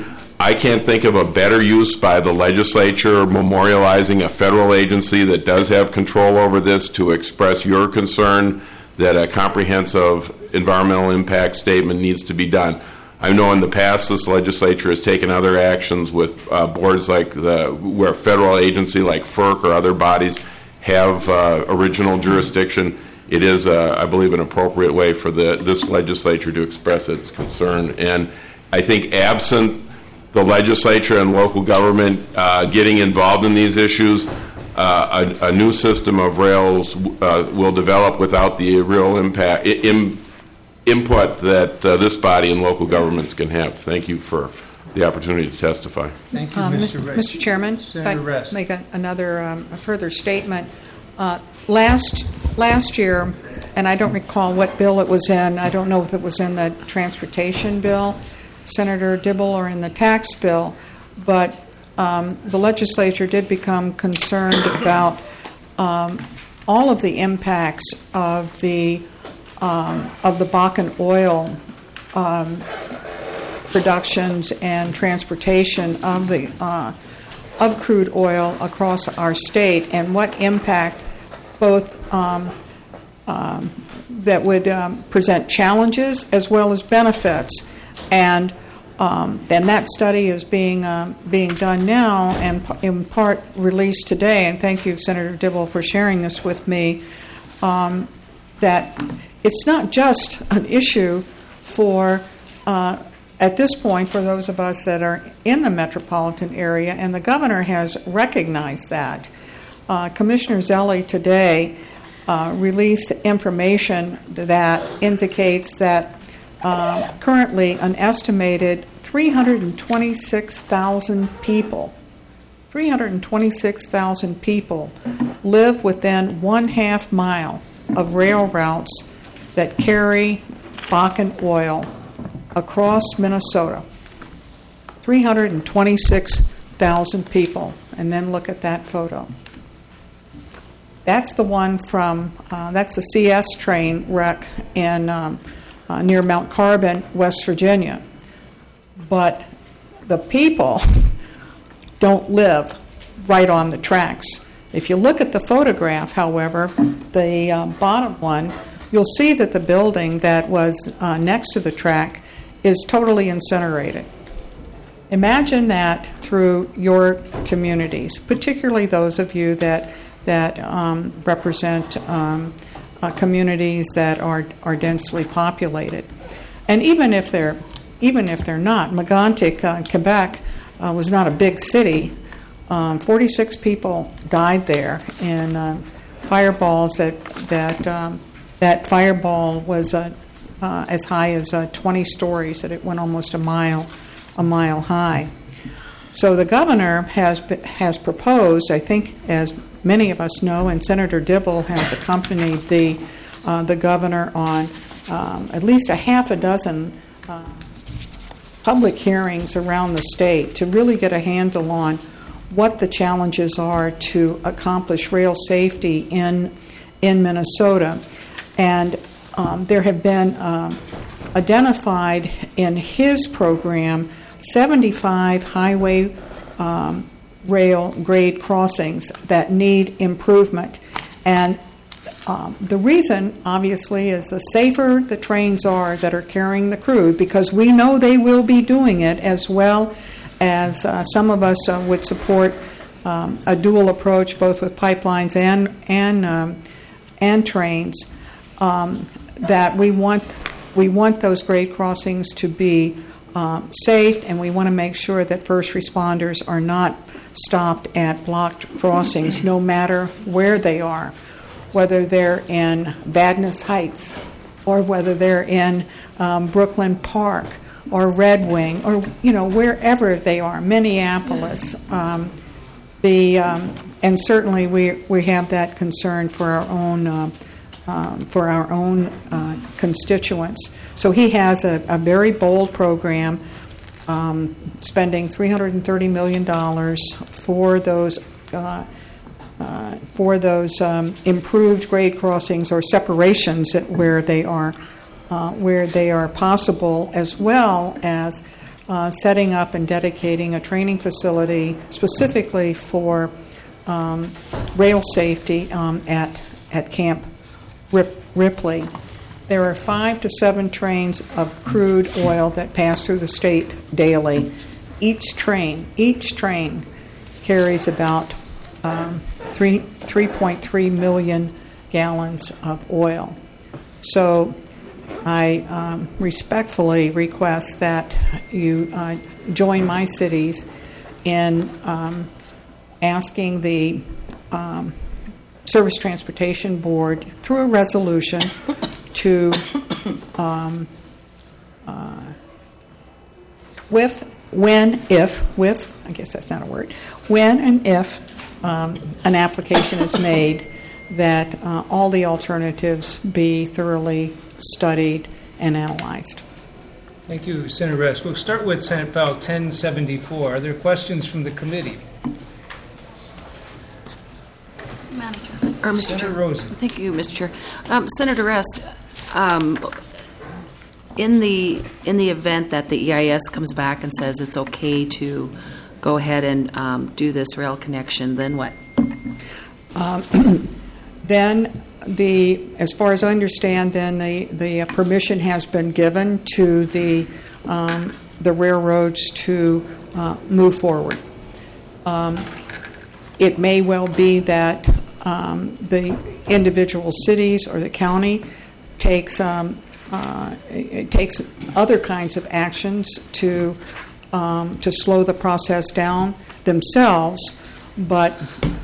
I can't think of a better use by the legislature memorializing a federal agency that does have control over this to express your concern that a comprehensive environmental impact statement needs to be done. I know in the past this legislature has taken other actions with boards like where a federal agency like FERC or other bodies have original jurisdiction. It is, I believe, an appropriate way for this legislature to express its concern. And I think absent the legislature and local government getting involved in these issues, a new system of rails will develop without the real input that this body and local governments can have. Thank you for the opportunity to testify. Thank you, Mr. Rest. Mr. Chairman, Senator if Rest. I make another further statement. Last year, and I don't recall what bill it was in. I don't know if it was in the transportation bill, Senator Dibble, or in the tax bill, but the legislature did become concerned about all of the impacts of the Bakken oil productions and transportation of crude oil across our state, and what impact both that would present challenges as well as benefits. And that study is being done now and in part released today. And thank you, Senator Dibble, for sharing this with me. That it's not just an issue for, at this point, for those of us that are in the metropolitan area, and the governor has recognized that. Commissioner Zelli today released information that indicates that currently an estimated 326,000 people live within 1/2 mile of rail routes that carry Bakken oil across Minnesota. 326,000 people. And then look at that photo. That's the one from, that's the CS train wreck in near Mount Carbon, West Virginia. But the people don't live right on the tracks. If you look at the photograph, however, the bottom one, you'll see that the building that was next to the track is totally incinerated. Imagine that through your communities, particularly those of you that represent communities that are densely populated. And even if they're not, Megantic, Quebec, was not a big city. 46 people died there in fireballs that fireball was as high as 20 stories, that it went almost a mile high. So the governor has proposed, I think, as many of us know, and Senator Dibble has accompanied the governor on at least a half a dozen public hearings around the state to really get a handle on what the challenges are to accomplish rail safety in Minnesota. And there have been identified in his program 75 highway rail grade crossings that need improvement. And the reason, obviously, is the safer the trains are that are carrying the crude, because we know they will be doing it, as well as some of us would support a dual approach, both with pipelines and trains. That we want those grade crossings to be safe, and we want to make sure that first responders are not stopped at blocked crossings, no matter where they are, whether they're in Vadnais Heights or whether they're in Brooklyn Park or Red Wing, or wherever they are, Minneapolis. And certainly we have that concern for our own constituents. So he has a very bold program, spending $330 million for those improved grade crossings or separations where they are possible, as well as setting up and dedicating a training facility specifically for rail safety at Camp Ripley. There are 5 to 7 trains of crude oil that pass through the state daily. Each train carries about 3.3 million gallons of oil. So I respectfully request that you join my cities in asking the Surface Transportation Board through a resolution to when and if an application is made, that all the alternatives be thoroughly studied and analyzed. Thank you, Senator Rest. We'll start with Senate File 1074. Are there questions from the committee? Mr. Chair. Rosen. Thank you, Mr. Chair. Senator Rest, in the event that the EIS comes back and says it's okay to go ahead and do this rail connection, then what? Then as far as I understand, then the permission has been given to the railroads to move forward. It may well be that the individual cities or the county takes other kinds of actions to slow the process down themselves, but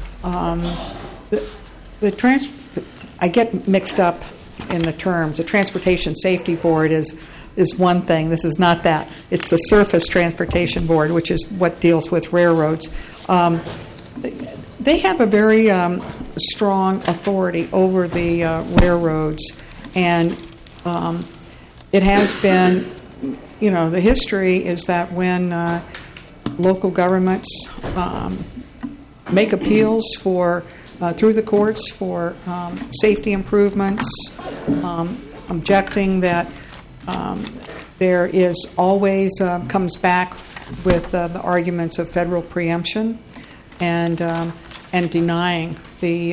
I get mixed up in the terms. The Transportation Safety Board is one thing. This is not that. It's the Surface Transportation Board, which is what deals with railroads. They have a very strong authority over the railroads, and it has been, the history is that when local governments make appeals through the courts for safety improvements, objecting that there is always comes back with the arguments of federal preemption and denying the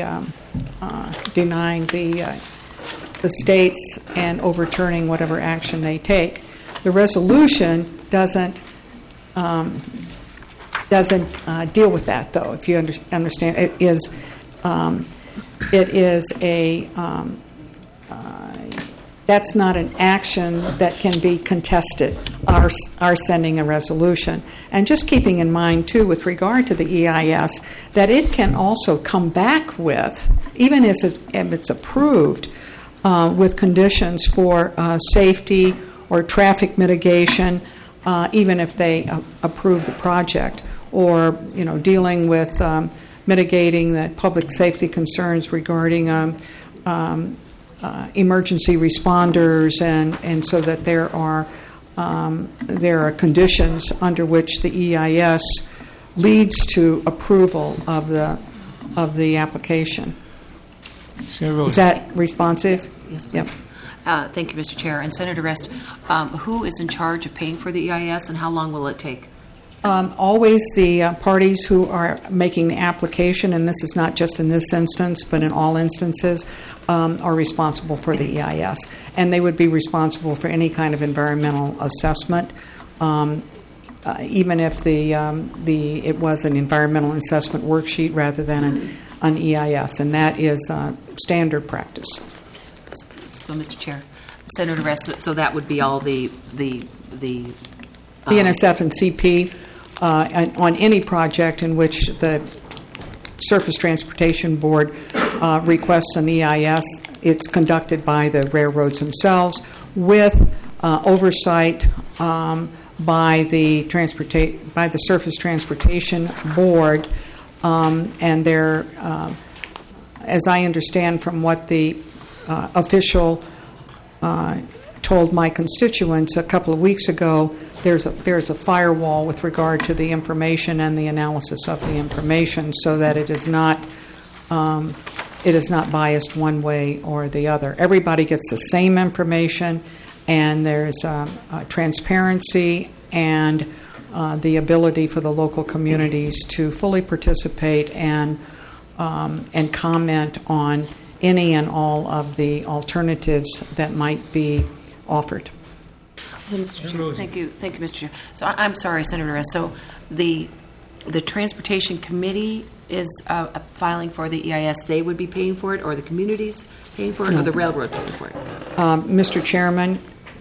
states and overturning whatever action they take. The resolution doesn't deal with that, though. If you understand, it is that's not an action that can be contested, our sending a resolution. And just keeping in mind, too, with regard to the EIS, that it can also come back with, even if it's approved, with conditions for safety or traffic mitigation, even if they approve the project, or dealing with mitigating the public safety concerns regarding emergency responders, and so that there are conditions under which the EIS leads to approval of the application. Is that responsive? Yes, yep. Thank you, Mr. Chair. And Senator Rest, who is in charge of paying for the EIS, and how long will it take? Always the parties who are making the application, and this is not just in this instance, but in all instances, are responsible for the EIS. And they would be responsible for any kind of environmental assessment, even if it was an environmental assessment worksheet rather than an EIS, and that is standard practice. So, Mr. Chair, Senator Rest, so that would be all the BNSF and CP on any project in which the Surface Transportation Board requests an EIS. It's conducted by the railroads themselves with oversight by the Surface Transportation Board, and they're, as I understand from what the official told my constituents a couple of weeks ago, there's a firewall with regard to the information and the analysis of the information, so that it is not biased one way or the other. Everybody gets the same information, and there's transparency and the ability for the local communities to fully participate and comment on any and all of the alternatives that might be offered. So, Mr. Chair, thank you, Mr. Chair. So I'm sorry, Senator Rest. So the Transportation Committee is filing for the EIS. They would be paying for it, or the communities paying for it, or the railroad paying for it? Mr. Chairman,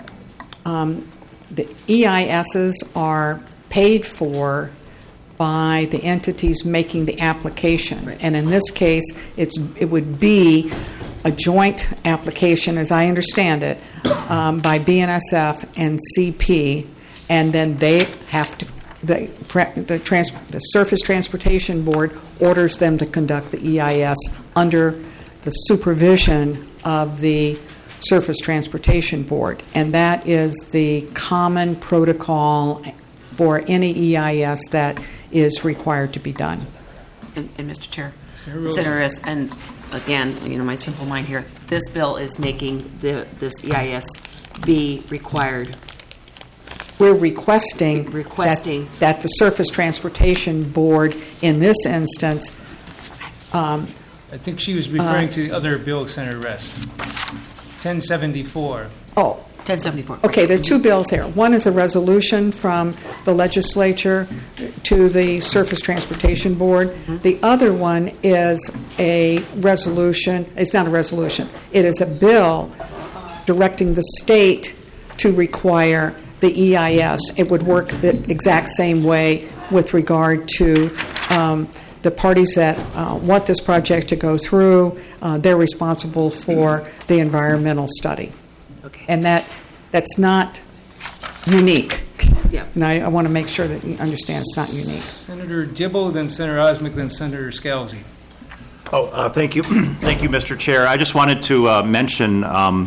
the EISs are paid for by the entities making the application. Right. And in this case, it would be a joint application, as I understand it, by BNSF and CP, and then they have to, the Surface Transportation Board orders them to conduct the EIS under the supervision of the Surface Transportation Board. And that is the common protocol for any EIS that is required to be done. And Mr. Chair, Senator Rest, and again, my simple mind here, this bill is making this EIS be required. We're requesting that the Surface Transportation Board, in this instance, I think she was referring to the other bill, Senator Rest. 1074. Oh. 1074. Okay, there are two bills here. One is a resolution from the legislature to the Surface Transportation Board. Mm-hmm. The other one is a resolution. It's not a resolution. It is a bill directing the state to require the EIS. It would work the exact same way with regard to the parties that want this project to go through. They're responsible for the environmental study. Okay. And that's not unique. Yeah. And I want to make sure that you understand it's not unique. Senator Dibble, then Senator Osmick, then Senator Scalzi. Thank you. Thank you, Mr. Chair. I just wanted to mention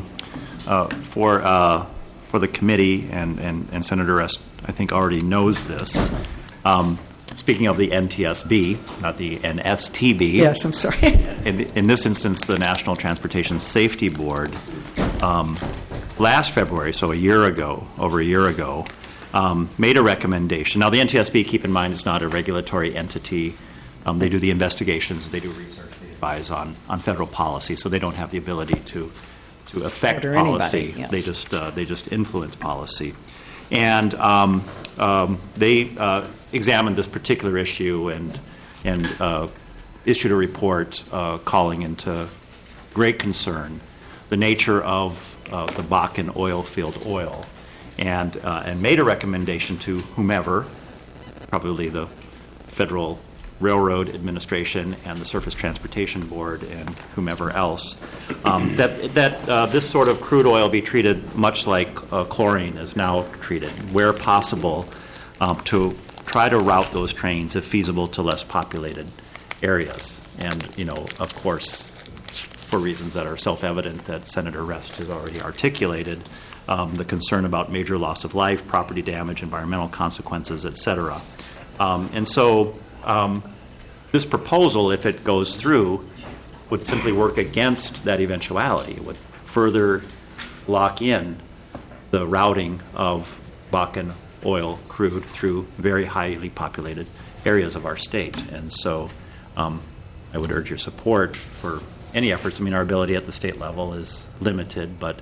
for the committee, and Senator Rest, I think, already knows this. Speaking of the NTSB, not the NSTB. Yes, I'm sorry. In this instance, the National Transportation Safety Board, last February, so over a year ago, made a recommendation. Now, the NTSB, keep in mind, is not a regulatory entity. They do the investigations, they do research, they advise on federal policy, so they don't have the ability to affect policy. Anybody, yeah. They just influence policy. And they examined this particular issue and issued a report calling into great concern the nature of the Bakken oil field oil, and made a recommendation to whomever, probably the Federal Railroad Administration and the Surface Transportation Board and whomever else, that this sort of crude oil be treated much like chlorine is now treated, where possible, to try to route those trains, if feasible, to less populated areas. And, of course, for reasons that are self-evident that Senator Rest has already articulated, the concern about major loss of life, property damage, environmental consequences, et cetera. And so this proposal, if it goes through, would simply work against that eventuality. It would further lock in the routing of Bakken oil crude through very highly populated areas of our state. And so I would urge your support for any efforts. I mean, our ability at the state level is limited, but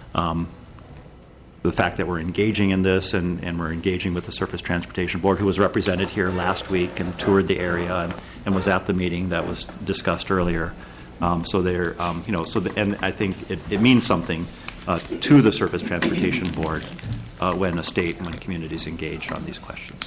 the fact that we're engaging in this and we're engaging with the Surface Transportation Board, who was represented here last week and toured the area and was at the meeting that was discussed earlier. So they're, and I think it means something to the Surface Transportation Board when a state and when communities engaged on these questions.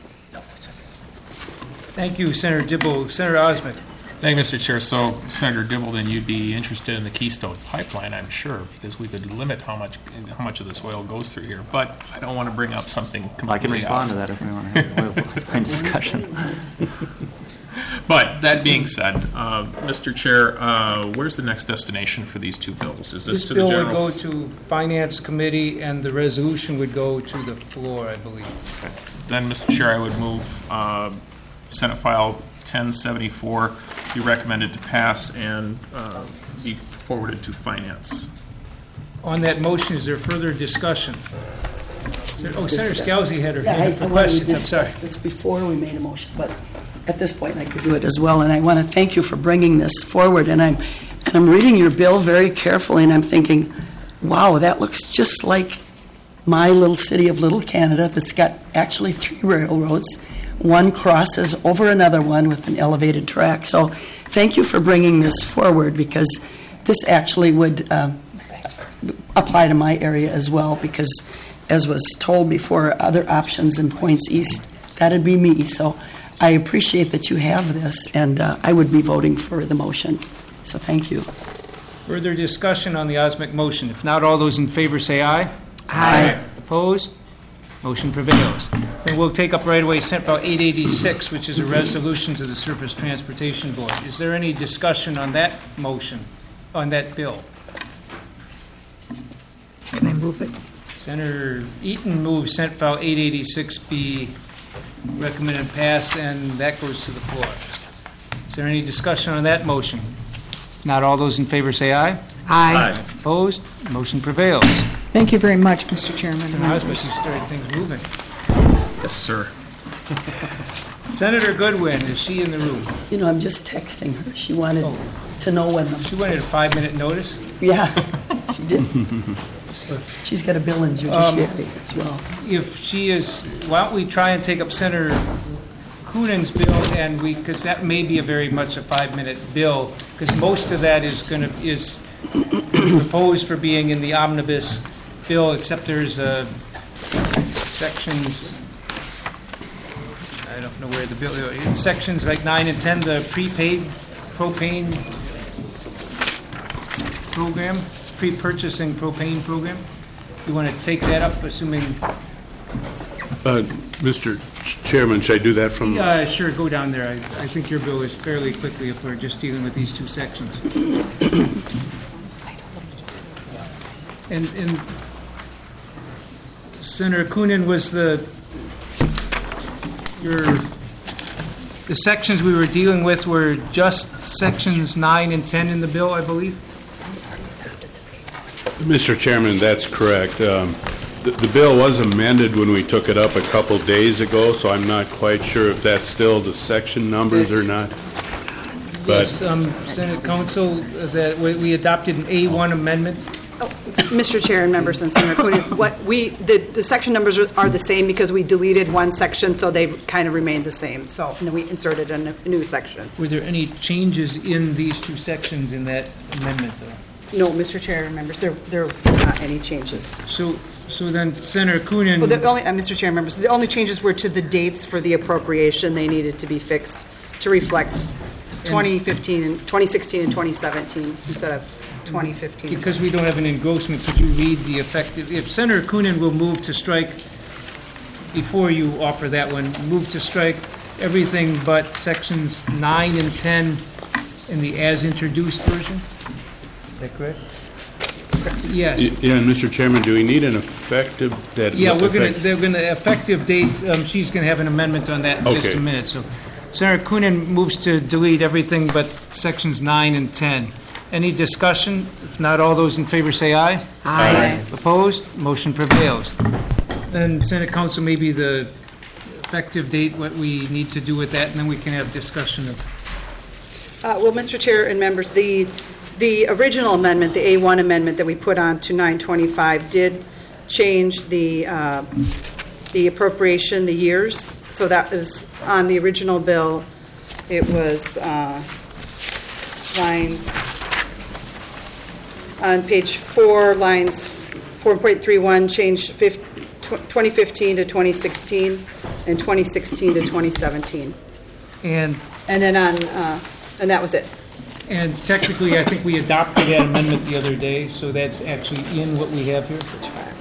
Thank you, Senator Dibble. Senator Osmick. Thank you, Mr. Chair. So, Senator Dibble, then you'd be interested in the Keystone Pipeline, I'm sure, because we could limit how much of this oil goes through here. But I don't want to bring up something completely I can respond to that if we want to have an oil pipeline discussion. But that being said, Mr. Chair, where's the next destination for these two bills? Is this to the general? This bill would go to Finance Committee, and the resolution would go to the floor, I believe. Okay. Then, Mr. Chair, I would move Senate File 1074 be recommended to pass and be forwarded to Finance. On that motion, is there further discussion? Oh, Senator discuss. Scalzi had her Yeah, hand up I for wanted to questions. I'm sorry. discuss this before we made a motion, but at this point I could do it as well. And I want to thank you for bringing this forward. And I'm reading your bill very carefully, and I'm thinking, wow, that looks just like my little city of Little Canada that's got actually 3 railroads. One crosses over another one with an elevated track. So thank you for bringing this forward, because this actually would apply to my area as well, because as was told before, other options in Points East, that'd be me. So I appreciate that you have this, and I would be voting for the motion. So thank you. Further discussion on the Osmic motion? If not, all those in favor say aye. Aye. Opposed? Motion prevails. Then we'll take up right away Senate File 886, which is a resolution to the Surface Transportation Board. Is there any discussion on that motion, on that bill? Can I move it? Senator Eaton moves Senate File 886 be recommended pass, and that goes to the floor. Is there any discussion on that motion? Not all those in favor say aye. Aye. Opposed? Motion prevails. Thank you very much, Mr. Chairman. Now I suppose you started things moving. Yes, sir. Senator Goodwin, is she in the room? You know, I'm just texting her. She wanted to know when She wanted a 5-minute notice? Yeah, she did. She's got a bill in judiciary as well. If she is, why don't we try and take up Senator Coonin's bill, and because that may be very much a 5-minute bill, because most of that is proposed for being in the omnibus bill, except there's sections, I don't know where the bill, in sections like 9 and 10, the prepaid propane program, pre-purchasing propane program. You want to take that up, assuming... Mr. Chairman, should I do that from... Sure, go down there. I think your bill is fairly quickly if we're just dealing with these 2 sections. And Senator Coonan, was the sections we were dealing with were just sections 9 and 10 in the bill, I believe? Mr. Chairman, that's correct. The bill was amended when we took it up a couple days ago, so I'm not quite sure if that's still the section numbers or not. But Yes, Senate Council, that we adopted an A1 amendment. Mr. Chair and members and Senator Coonan, the section numbers are the same because we deleted one section, so they kind of remained the same. So and then we inserted a new section. Were there any changes in these 2 sections in that amendment, though? No, Mr. Chair and members, there were not any changes. So then, Senator Coonan... Well, Mr. Chair and members, the only changes were to the dates for the appropriation. They needed to be fixed to reflect 2016 and 2017 instead of 2015. Because we don't have an engrossment, could you read the effective... If Senator Coonan will move to strike, before you offer that one, move to strike everything but sections 9 and 10 in the as-introduced version? Is that correct? Yes. Yeah, and Mr. Chairman, do we need an effective... Yeah, they're going to, effective date, she's going to have an amendment on that in just a minute. So Senator Coonan moves to delete everything but sections 9 and 10. Any discussion? If not, all those in favor say aye. Aye. Opposed? Motion prevails. Then Senate Council, maybe the effective date, what we need to do with that, and then we can have discussion of... Well, Mr. Chair and members, the original amendment, the A1 amendment that we put on to 925 did change the appropriation, the years. So that was on the original bill. It was lines on page 4, lines 4.31 changed 2015 to 2016 and 2016 to 2017. And then and that was it. And technically, I think we adopted that amendment the other day, so that's actually in what we have here.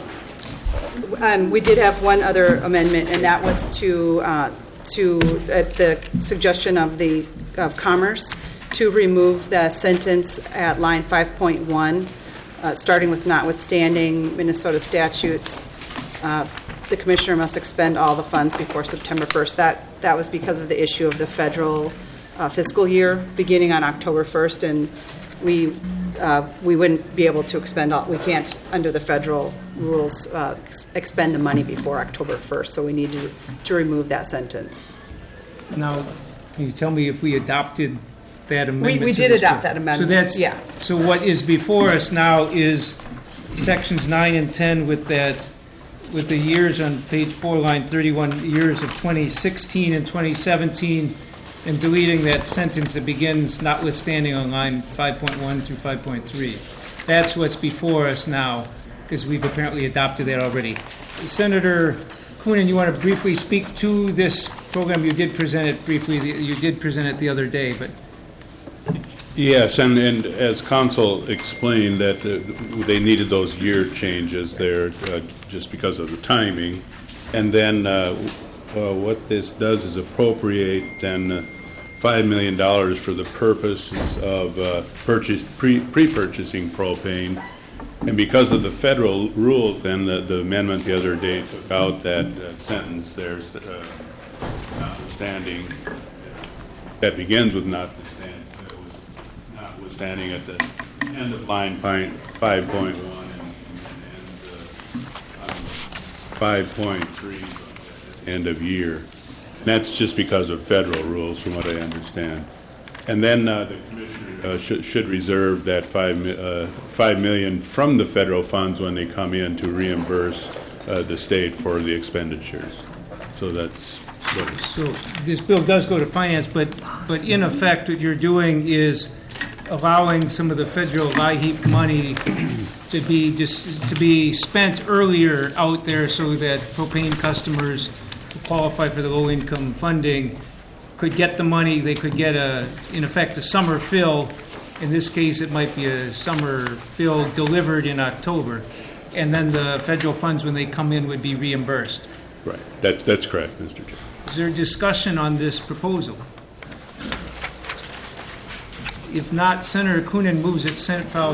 We did have one other amendment, and that was to at the suggestion of Commerce, to remove the sentence at line 5.1, starting with notwithstanding Minnesota statutes, the commissioner must expend all the funds before September 1st. That was because of the issue of the federal fiscal year beginning on October 1st, and we we wouldn't be able to expend all, we can't, under the federal rules, expend the money before October 1st, so we need to remove that sentence. Now, can you tell me if we adopted that amendment? We to did this adopt bill? that amendment, So that's, yeah. So what is before us now is sections 9 and 10 with the years on page 4, line 31, years of 2016 and 2017, and deleting that sentence that begins notwithstanding on line 5.1 through 5.3. That's what's before us now, because we've apparently adopted that already. Senator Coonan, you want to briefly speak to this program? You did present it briefly. You did present it the other day, but... Yes, and as council explained, that they needed those year changes there just because of the timing. And then what this does is appropriate then $5 million for the purposes of pre-purchasing propane. And because of the federal rules, then the amendment the other day took out that sentence there, notwithstanding, that begins with notwithstanding at the end of line 5.1 and 5.3 end of year. And that's just because of federal rules, from what I understand. And then the commissioner should reserve that $5 million from the federal funds when they come in to reimburse the state for the expenditures. So that's what it's... So this bill does go to finance, but in effect, what you're doing is allowing some of the federal LIHEAP money to be spent earlier out there, so that propane customers who qualify for the low-income funding could get the money. They could get in effect, a summer fill. In this case, it might be a summer fill delivered in October, and then the federal funds, when they come in, would be reimbursed. Right. That's correct, Mr. Chair. Is there discussion on this proposal? If not, Senator Coonan moves that Senate File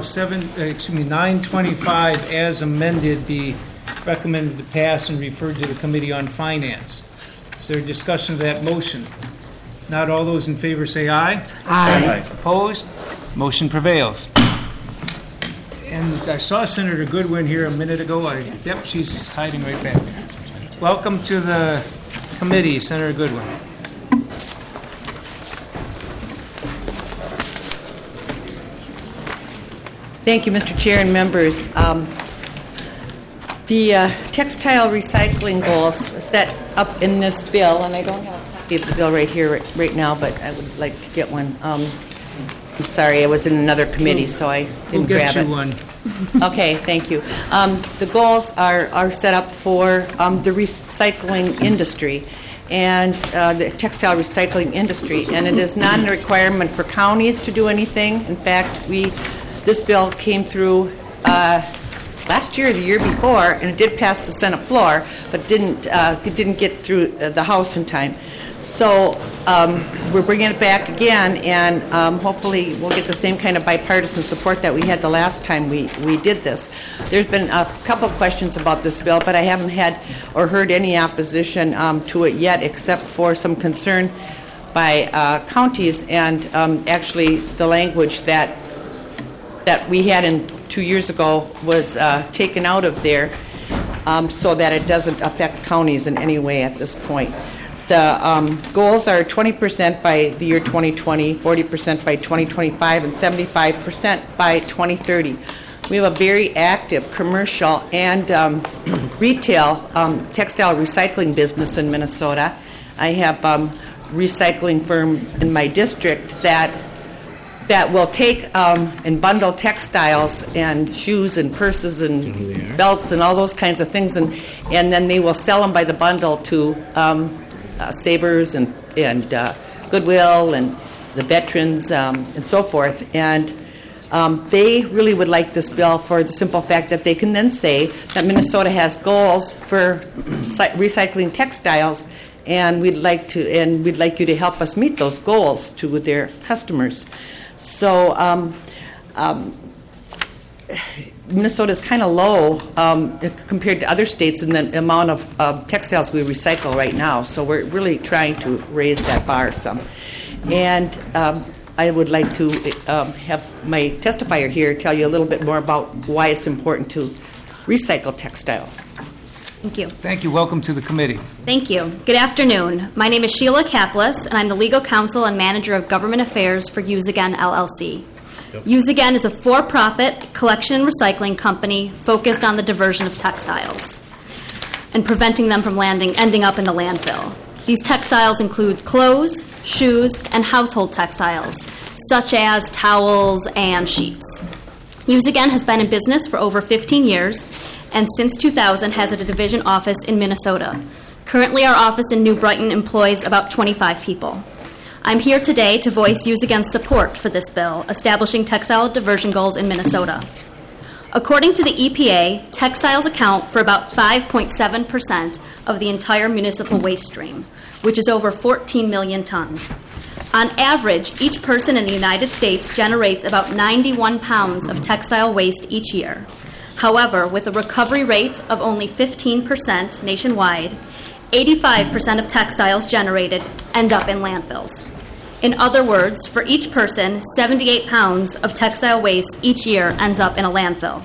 925 as amended be recommended to pass and referred to the Committee on Finance. Is there discussion of that motion? Not all those in favor say aye. Aye. Opposed? Motion prevails. And I saw Senator Goodwin here a minute ago. Yep, she's hiding right back there. Welcome to the committee, Senator Goodwin. Thank you, Mr. Chair and members. The textile recycling goals set up in this bill, and I don't have a copy of the bill right here right now, but I would like to get one. I'm sorry, I was in another committee, so I didn't grab it. We'll get you one. Okay, thank you. The goals are set up for the recycling industry and the textile recycling industry, and it is not a requirement for counties to do anything. In fact, this bill came through last year or the year before, and it did pass the Senate floor, but it didn't get through the House in time. So we're bringing it back again, and hopefully we'll get the same kind of bipartisan support that we had the last time we did this. There's been a couple of questions about this bill, but I haven't had or heard any opposition to it yet, except for some concern by counties, and actually the language that we had in 2 years ago was taken out of there, so that it doesn't affect counties in any way at this point. The goals are 20% by the year 2020, 40% by 2025, and 75% by 2030. We have a very active commercial and retail textile recycling business in Minnesota. I have a recycling firm in my district that will take and bundle textiles and shoes and purses and belts and all those kinds of things, and then they will sell them by the bundle to Savers and Goodwill and the veterans and so forth. And they really would like this bill for the simple fact that they can then say that Minnesota has goals for recycling textiles, and we'd like you to help us meet those goals to their customers. So Minnesota is kind of low compared to other states in the amount of textiles we recycle right now. So we're really trying to raise that bar some. And I would like to have my testifier here tell you a little bit more about why it's important to recycle textiles. Thank you. Thank you. Welcome to the committee. Thank you. Good afternoon. My name is Sheila Kaplis, and I'm the legal counsel and manager of government affairs for Use Again, LLC. Use Again is a for-profit collection and recycling company focused on the diversion of textiles and preventing them from ending up in the landfill. These textiles include clothes, shoes, and household textiles, such as towels and sheets. Use Again has been in business for over 15 years, and since 2000 has a division office in Minnesota. Currently, our office in New Brighton employs about 25 people. I'm here today to voice Use Again's support for this bill, establishing textile diversion goals in Minnesota. According to the EPA, textiles account for about 5.7% of the entire municipal waste stream, which is over 14 million tons. On average, each person in the United States generates about 91 pounds of textile waste each year. However, with a recovery rate of only 15% nationwide, 85% of textiles generated end up in landfills. In other words, for each person, 78 pounds of textile waste each year ends up in a landfill.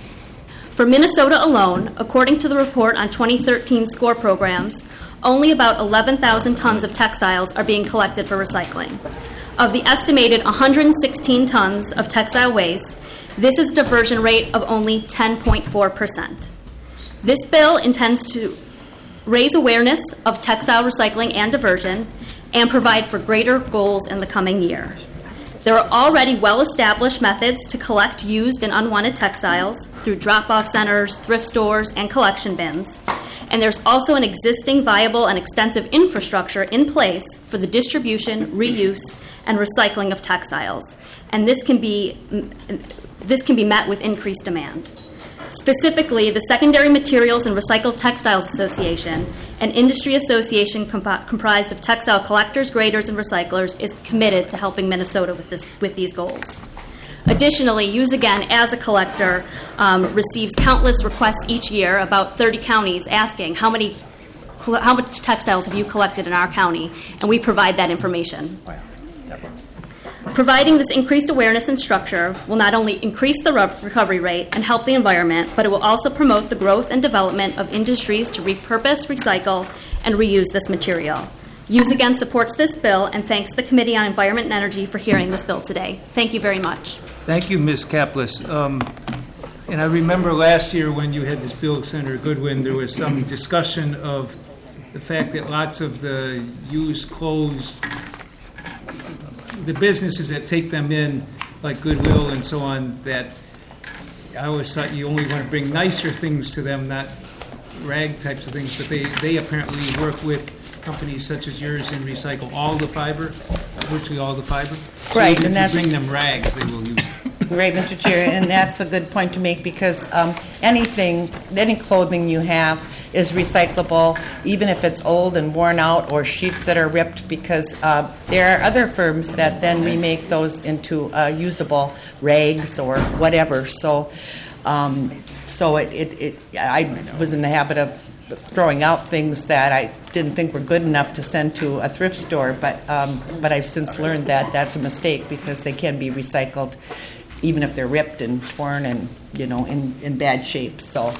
For Minnesota alone, according to the report on 2013 SCORE programs, only about 11,000 tons of textiles are being collected for recycling. Of the estimated 116 tons of textile waste, this is a diversion rate of only 10.4%. This bill intends to raise awareness of textile recycling and diversion and provide for greater goals in the coming year. There are already well-established methods to collect used and unwanted textiles through drop-off centers, thrift stores, and collection bins. And there's also an existing viable and extensive infrastructure in place for the distribution, reuse, and recycling of textiles. And this can be met with increased demand. Specifically, the Secondary Materials and Recycled Textiles Association, an industry association comprised of textile collectors, graders, and recyclers, is committed to helping Minnesota with these goals. Additionally, Use Again, as a collector, receives countless requests each year, about 30 counties, asking how much textiles have you collected in our county, and we provide that information. Providing this increased awareness and structure will not only increase the recovery rate and help the environment, but it will also promote the growth and development of industries to repurpose, recycle, and reuse this material. Use Again supports this bill and thanks the Committee on Environment and Energy for hearing this bill today. Thank you very much. Thank you, Ms. Kaplis. And I remember last year when you had this bill, Senator Goodwin, there was some discussion of the fact that lots of the used clothes, the businesses that take them in, like Goodwill and so on, that I always thought you only want to bring nicer things to them, not rag types of things, but they apparently work with companies such as yours and recycle all the fiber, virtually all the fiber. So Right, even and if that's you bring them rags, they will use it. Right, Mr. Chair, and that's a good point to make because any clothing you have is recyclable, even if it's old and worn out or sheets that are ripped, because there are other firms that then remake those into usable rags or whatever. So, I was in the habit of throwing out things that I didn't think were good enough to send to a thrift store, but I've since learned that that's a mistake because they can be recycled even if they're ripped and torn and in bad shape. So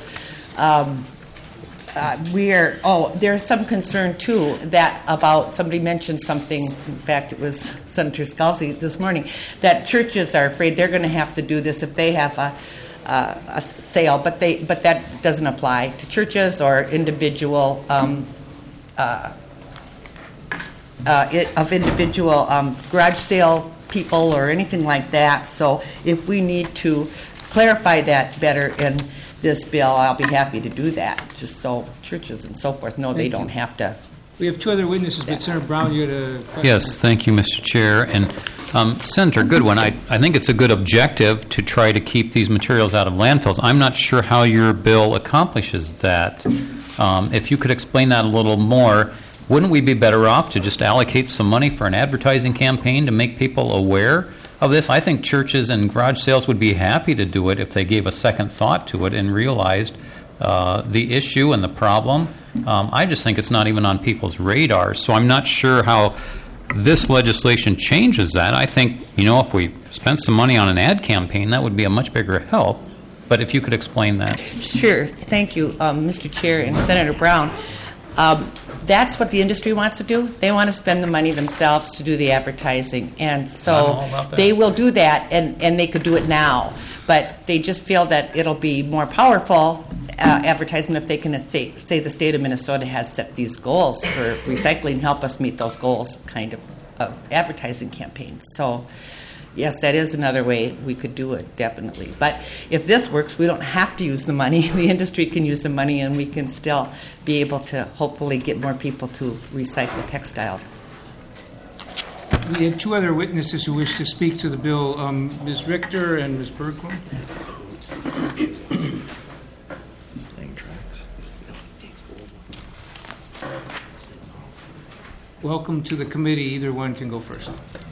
there's some concern too that about somebody mentioned something. In fact, it was Senator Scalzi this morning that churches are afraid they're going to have to do this if they have a sale, but that doesn't apply to churches or individual garage sale people or anything like that. So if we need to clarify that better in this bill, I'll be happy to do that, just so churches and so forth know they don't have to. We have two other witnesses, but Senator Brown, you had a question. Yes, thank you, Mr. Chair. And Senator Goodwin, I think it's a good objective to try to keep these materials out of landfills. I'm not sure how your bill accomplishes that. If you could explain that a little more, wouldn't we be better off to just allocate some money for an advertising campaign to make people aware of this? I think churches and garage sales would be happy to do it if they gave a second thought to it and realized the issue and the problem. I just think it's not even on people's radars. So I'm not sure how this legislation changes that, I think, if we spent some money on an ad campaign, that would be a much bigger help. But if you could explain that. Sure. Thank you, Mr. Chair and Senator Brown. That's what the industry wants to do. They want to spend the money themselves to do the advertising. And so they will do that, and they could do it now. But they just feel that it'll be more powerful advertisement if they can say the state of Minnesota has set these goals for recycling, help us meet those goals kind of advertising campaigns. So, yes, that is another way we could do it, definitely. But if this works, we don't have to use the money. The industry can use the money, and we can still be able to hopefully get more people to recycle textiles. We had two other witnesses who wish to speak to the bill, Ms. Richter and Ms. Bergman. Welcome to the committee. Either one can go first.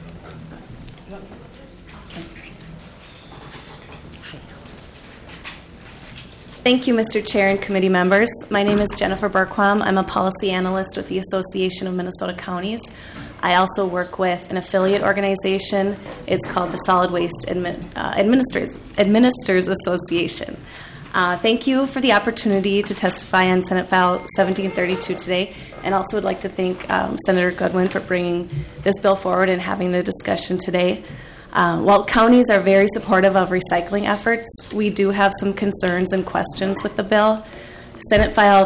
Thank you, Mr. Chair and committee members. My name is Jennifer Berquam. I'm a policy analyst with the Association of Minnesota Counties. I also work with an affiliate organization. It's called the Solid Waste Administrators Association. Thank you for the opportunity to testify on Senate File 1732 today, and also would like to thank Senator Goodwin for bringing this bill forward and having the discussion today. While counties are very supportive of recycling efforts, we do have some concerns and questions with the bill. Senate File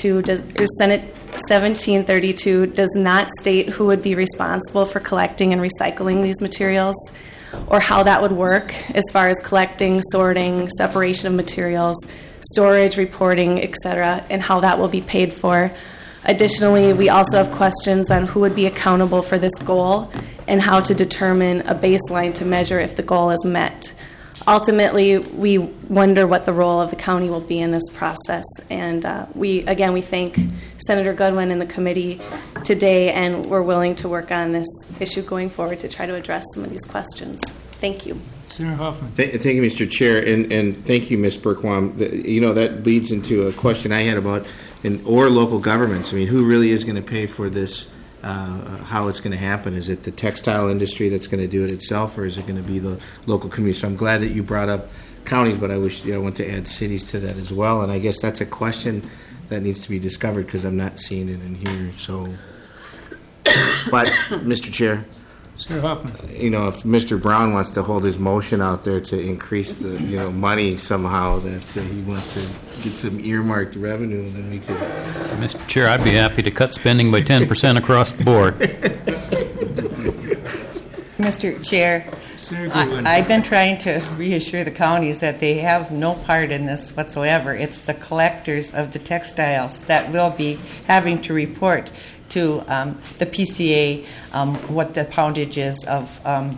1732 does not state who would be responsible for collecting and recycling these materials, or how that would work as far as collecting, sorting, separation of materials, storage, reporting, etc., and how that will be paid for. Additionally, we also have questions on who would be accountable for this goal and how to determine a baseline to measure if the goal is met. Ultimately, we wonder what the role of the county will be in this process. And we thank Senator Goodwin and the committee today, and we're willing to work on this issue going forward to try to address some of these questions. Thank you. Senator Hoffman. Thank you, Mr. Chair, and thank you, Ms. Berquam. That leads into a question I had about or local governments. I mean, who really is going to pay for this? How it's going to happen? Is it the textile industry that's going to do it itself, or is it going to be the local community? So I'm glad that you brought up counties, but I want to add cities to that as well. And I guess that's a question that needs to be discovered because I'm not seeing it in here. So, but Mr. Chair, Senator Hoffman, if Mr. Brown wants to hold his motion out there to increase the money somehow, that he wants to get some earmarked revenue, then we could. Mr. Chair, I'd be happy to cut spending by 10% across the board. Mr. Chair, I've been trying to reassure the counties that they have no part in this whatsoever. It's the collectors of the textiles that will be having to report to the PCA what the poundage is of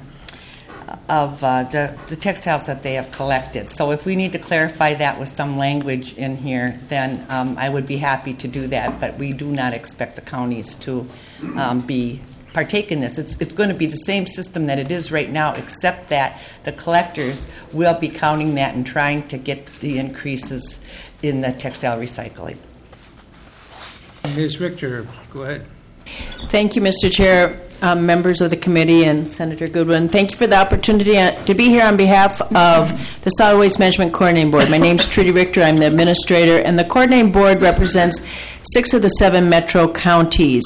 the textiles that they have collected. So if we need to clarify that with some language in here, then I would be happy to do that. But we do not expect the counties to partake in this. It's going to be the same system that it is right now, except that the collectors will be counting that and trying to get the increases in the textile recycling. Ms. Richter, go ahead. Thank you, Mr. Chair, members of the committee, and Senator Goodwin. Thank you for the opportunity to be here on behalf of the Solid Waste Management Coordinating Board. My name is Trudy Richter. I'm the administrator, and the Coordinating Board represents 6 of the 7 metro counties.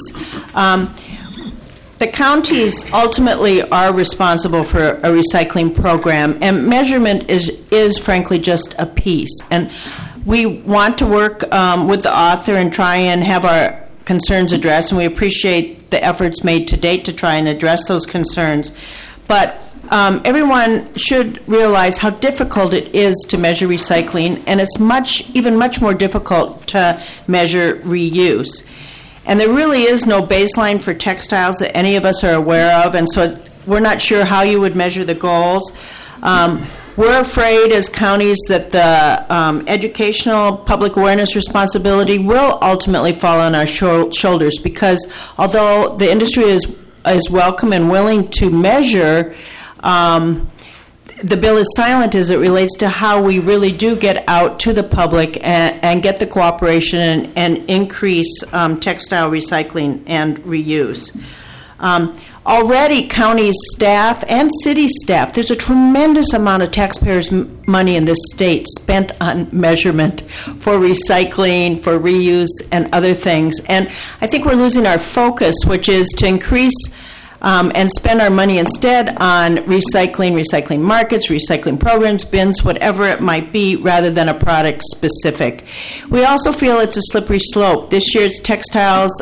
The counties ultimately are responsible for a recycling program, and measurement is frankly just a piece. And we want to work with the author and try and have our concerns addressed, and we appreciate the efforts made to date to try and address those concerns. But everyone should realize how difficult it is to measure recycling, and it's even much more difficult to measure reuse. And there really is no baseline for textiles that any of us are aware of, and so we're not sure how you would measure the goals. We're afraid as counties that the educational public awareness responsibility will ultimately fall on our shoulders, because although the industry is welcome and willing to measure, the bill is silent as it relates to how we really do get out to the public and get the cooperation and increase textile recycling and reuse. already county staff and city staff, there's a tremendous amount of taxpayers' money in this state spent on measurement for recycling, for reuse, and other things. And I think we're losing our focus, which is to increase and spend our money instead on recycling markets, recycling programs, bins, whatever it might be, rather than a product specific. We also feel it's a slippery slope. This year's textiles,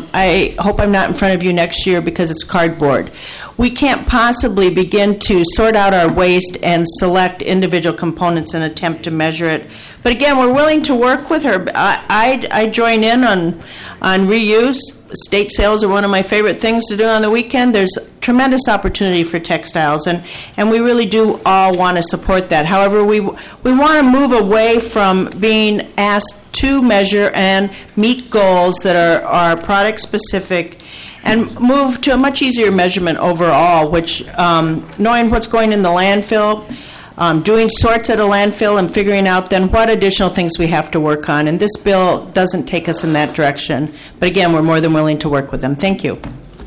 I hope I'm not in front of you next year because it's cardboard. We can't possibly begin to sort out our waste and select individual components and attempt to measure it. But again, we're willing to work with her. I join in on reuse. State sales are one of my favorite things to do on the weekend. There's tremendous opportunity for textiles, and we really do all want to support that. However, we want to move away from being asked to measure and meet goals that are product specific and move to a much easier measurement overall, which knowing what's going in the landfill, doing sorts at a landfill and figuring out then what additional things we have to work on. And this bill doesn't take us in that direction. But again, we're more than willing to work with them. Thank you.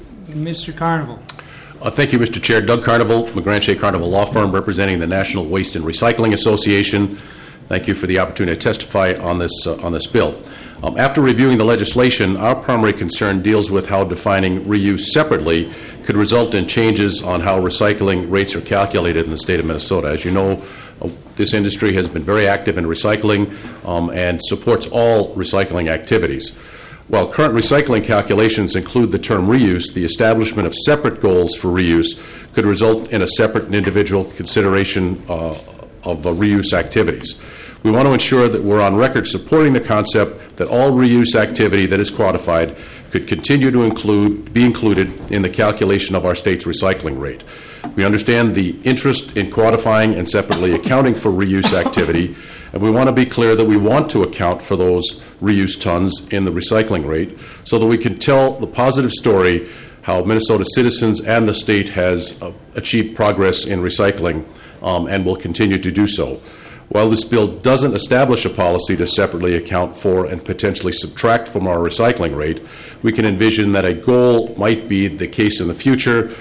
Mr. Carnival. Thank you, Mr. Chair. Doug Carnival, McGranche Carnival Law Firm, representing the National Waste and Recycling Association. Thank you for the opportunity to testify on this bill. After reviewing the legislation, our primary concern deals with how defining reuse separately could result in changes on how recycling rates are calculated in the state of Minnesota. As you know, this industry has been very active in recycling and supports all recycling activities. While current recycling calculations include the term reuse, the establishment of separate goals for reuse could result in a separate and individual consideration of reuse activities. We want to ensure that we're on record supporting the concept that all reuse activity that is quantified could continue to be included in the calculation of our state's recycling rate. We understand the interest in quantifying and separately accounting for reuse activity, and we want to be clear that we want to account for those reuse tons in the recycling rate so that we can tell the positive story how Minnesota citizens and the state has achieved progress in recycling and will continue to do so. While this bill doesn't establish a policy to separately account for and potentially subtract from our recycling rate, we can envision that a goal might be the case in the future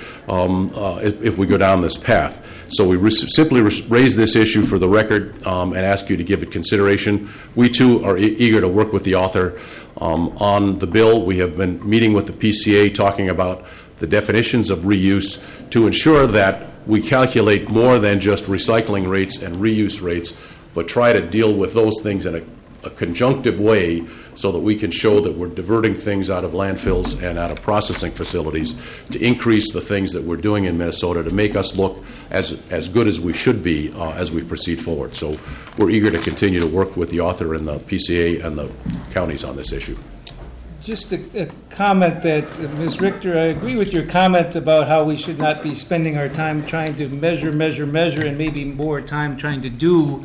if we go down this path. So we simply raise this issue for the record and ask you to give it consideration. We, too, are eager to work with the author on the bill. We have been meeting with the PCA talking about the definitions of reuse to ensure that we calculate more than just recycling rates and reuse rates, but try to deal with those things in a conjunctive way so that we can show that we're diverting things out of landfills and out of processing facilities to increase the things that we're doing in Minnesota to make us look as good as we should be as we proceed forward. So we're eager to continue to work with the author and the PCA and the counties on this issue. Just a comment that, Ms. Richter, I agree with your comment about how we should not be spending our time trying to measure, and maybe more time trying to do.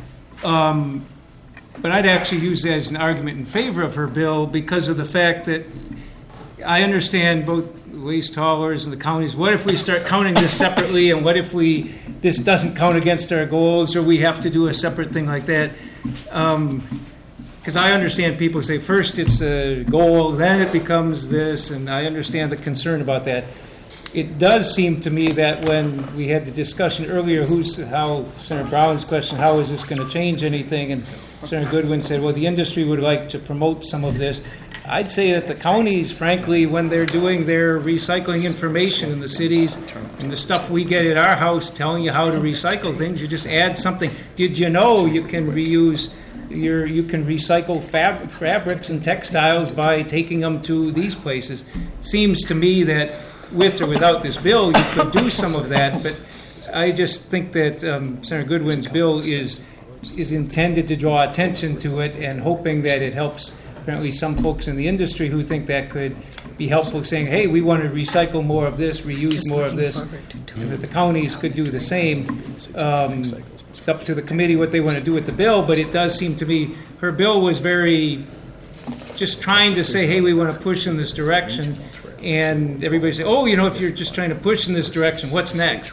But I'd actually use that as an argument in favor of her bill because of the fact that I understand both the waste haulers and the counties. What if we start counting this separately, and what if this doesn't count against our goals, or we have to do a separate thing like that? Because I understand people say first it's a goal, then it becomes this, and I understand the concern about that. It does seem to me that when we had the discussion earlier, Senator Brown's question, how is this going to change anything? And Senator Goodwin said, well, the industry would like to promote some of this. I'd say that the counties, frankly, when they're doing their recycling information in the cities and the stuff we get at our house telling you how to recycle things, you just add something. Did you know you can reuse you can recycle fabrics and textiles by taking them to these places? Seems to me that with or without this bill, you could do some of that, but I just think that Senator Goodwin's bill is intended to draw attention to it and hoping that it helps apparently some folks in the industry who think that could be helpful, saying, hey, we want to recycle more of this, reuse more of this, and that the counties could do the same. It's up to the committee what they want to do with the bill, but it does seem to me her bill was very just trying to say, hey, we want to push in this direction, and everybody say, oh, if you're just trying to push in this direction, what's next?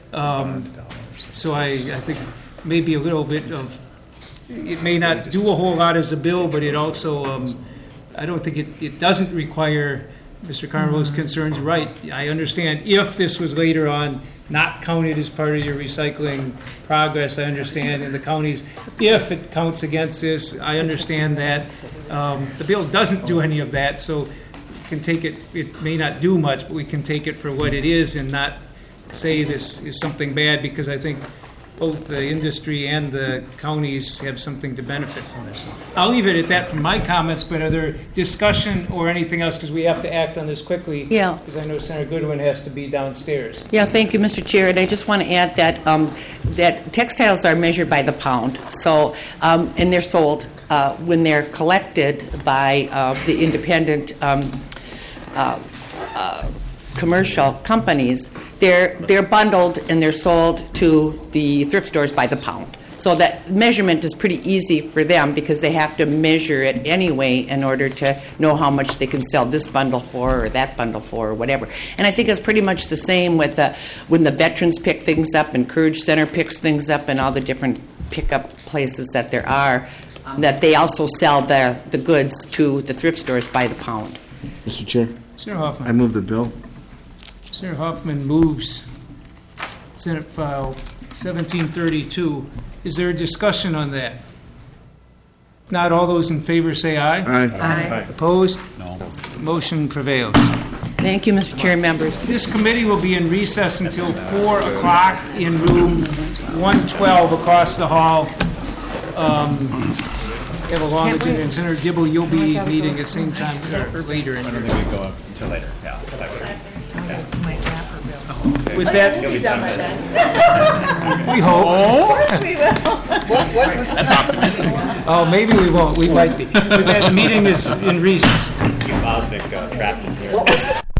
So I think maybe a little bit of, it may not do a whole lot as a bill, but it also, I don't think it doesn't require Mr. Carnival's concerns right. I understand if this was later on not counted as part of your recycling progress, I understand in the counties, if it counts against this, I understand that. The bill doesn't do any of that, so we can take it may not do much, but we can take it for what it is and not say this is something bad, because I think both the industry and the counties have something to benefit from this. I'll leave it at that for my comments, but are there discussion or anything else, because we have to act on this quickly? Yeah. Because I know Senator Goodwin has to be downstairs. Yeah, thank you, Mr. Chair. And I just want to add that that textiles are measured by the pound, so and they're sold when they're collected by the independent commercial companies. They're bundled and they're sold to the thrift stores by the pound. So that measurement is pretty easy for them because they have to measure it anyway in order to know how much they can sell this bundle for or that bundle for or whatever. And I think it's pretty much the same with when the veterans pick things up and Courage Center picks things up and all the different pickup places that there are, that they also sell the goods to the thrift stores by the pound. Mr. Chair, Senator Hoffman. I move the bill. Senator Hoffman moves Senate File 1732. Is there a discussion on that? If not, all those in favor say aye. Aye. Opposed? No. Motion prevails. Thank you, Mr. Chair, members. This committee will be in recess until 4 o'clock in room 112 across the hall. We have a long agenda, and Senator Dibble, you'll be meeting at the same time or later. I don't think we go up until later. Yeah. With that, You'll be done by then. we hope. Of course we will. That's optimistic. Oh, maybe we won't. We might be. With that, the meeting is in recess. Bosnick trapped in here.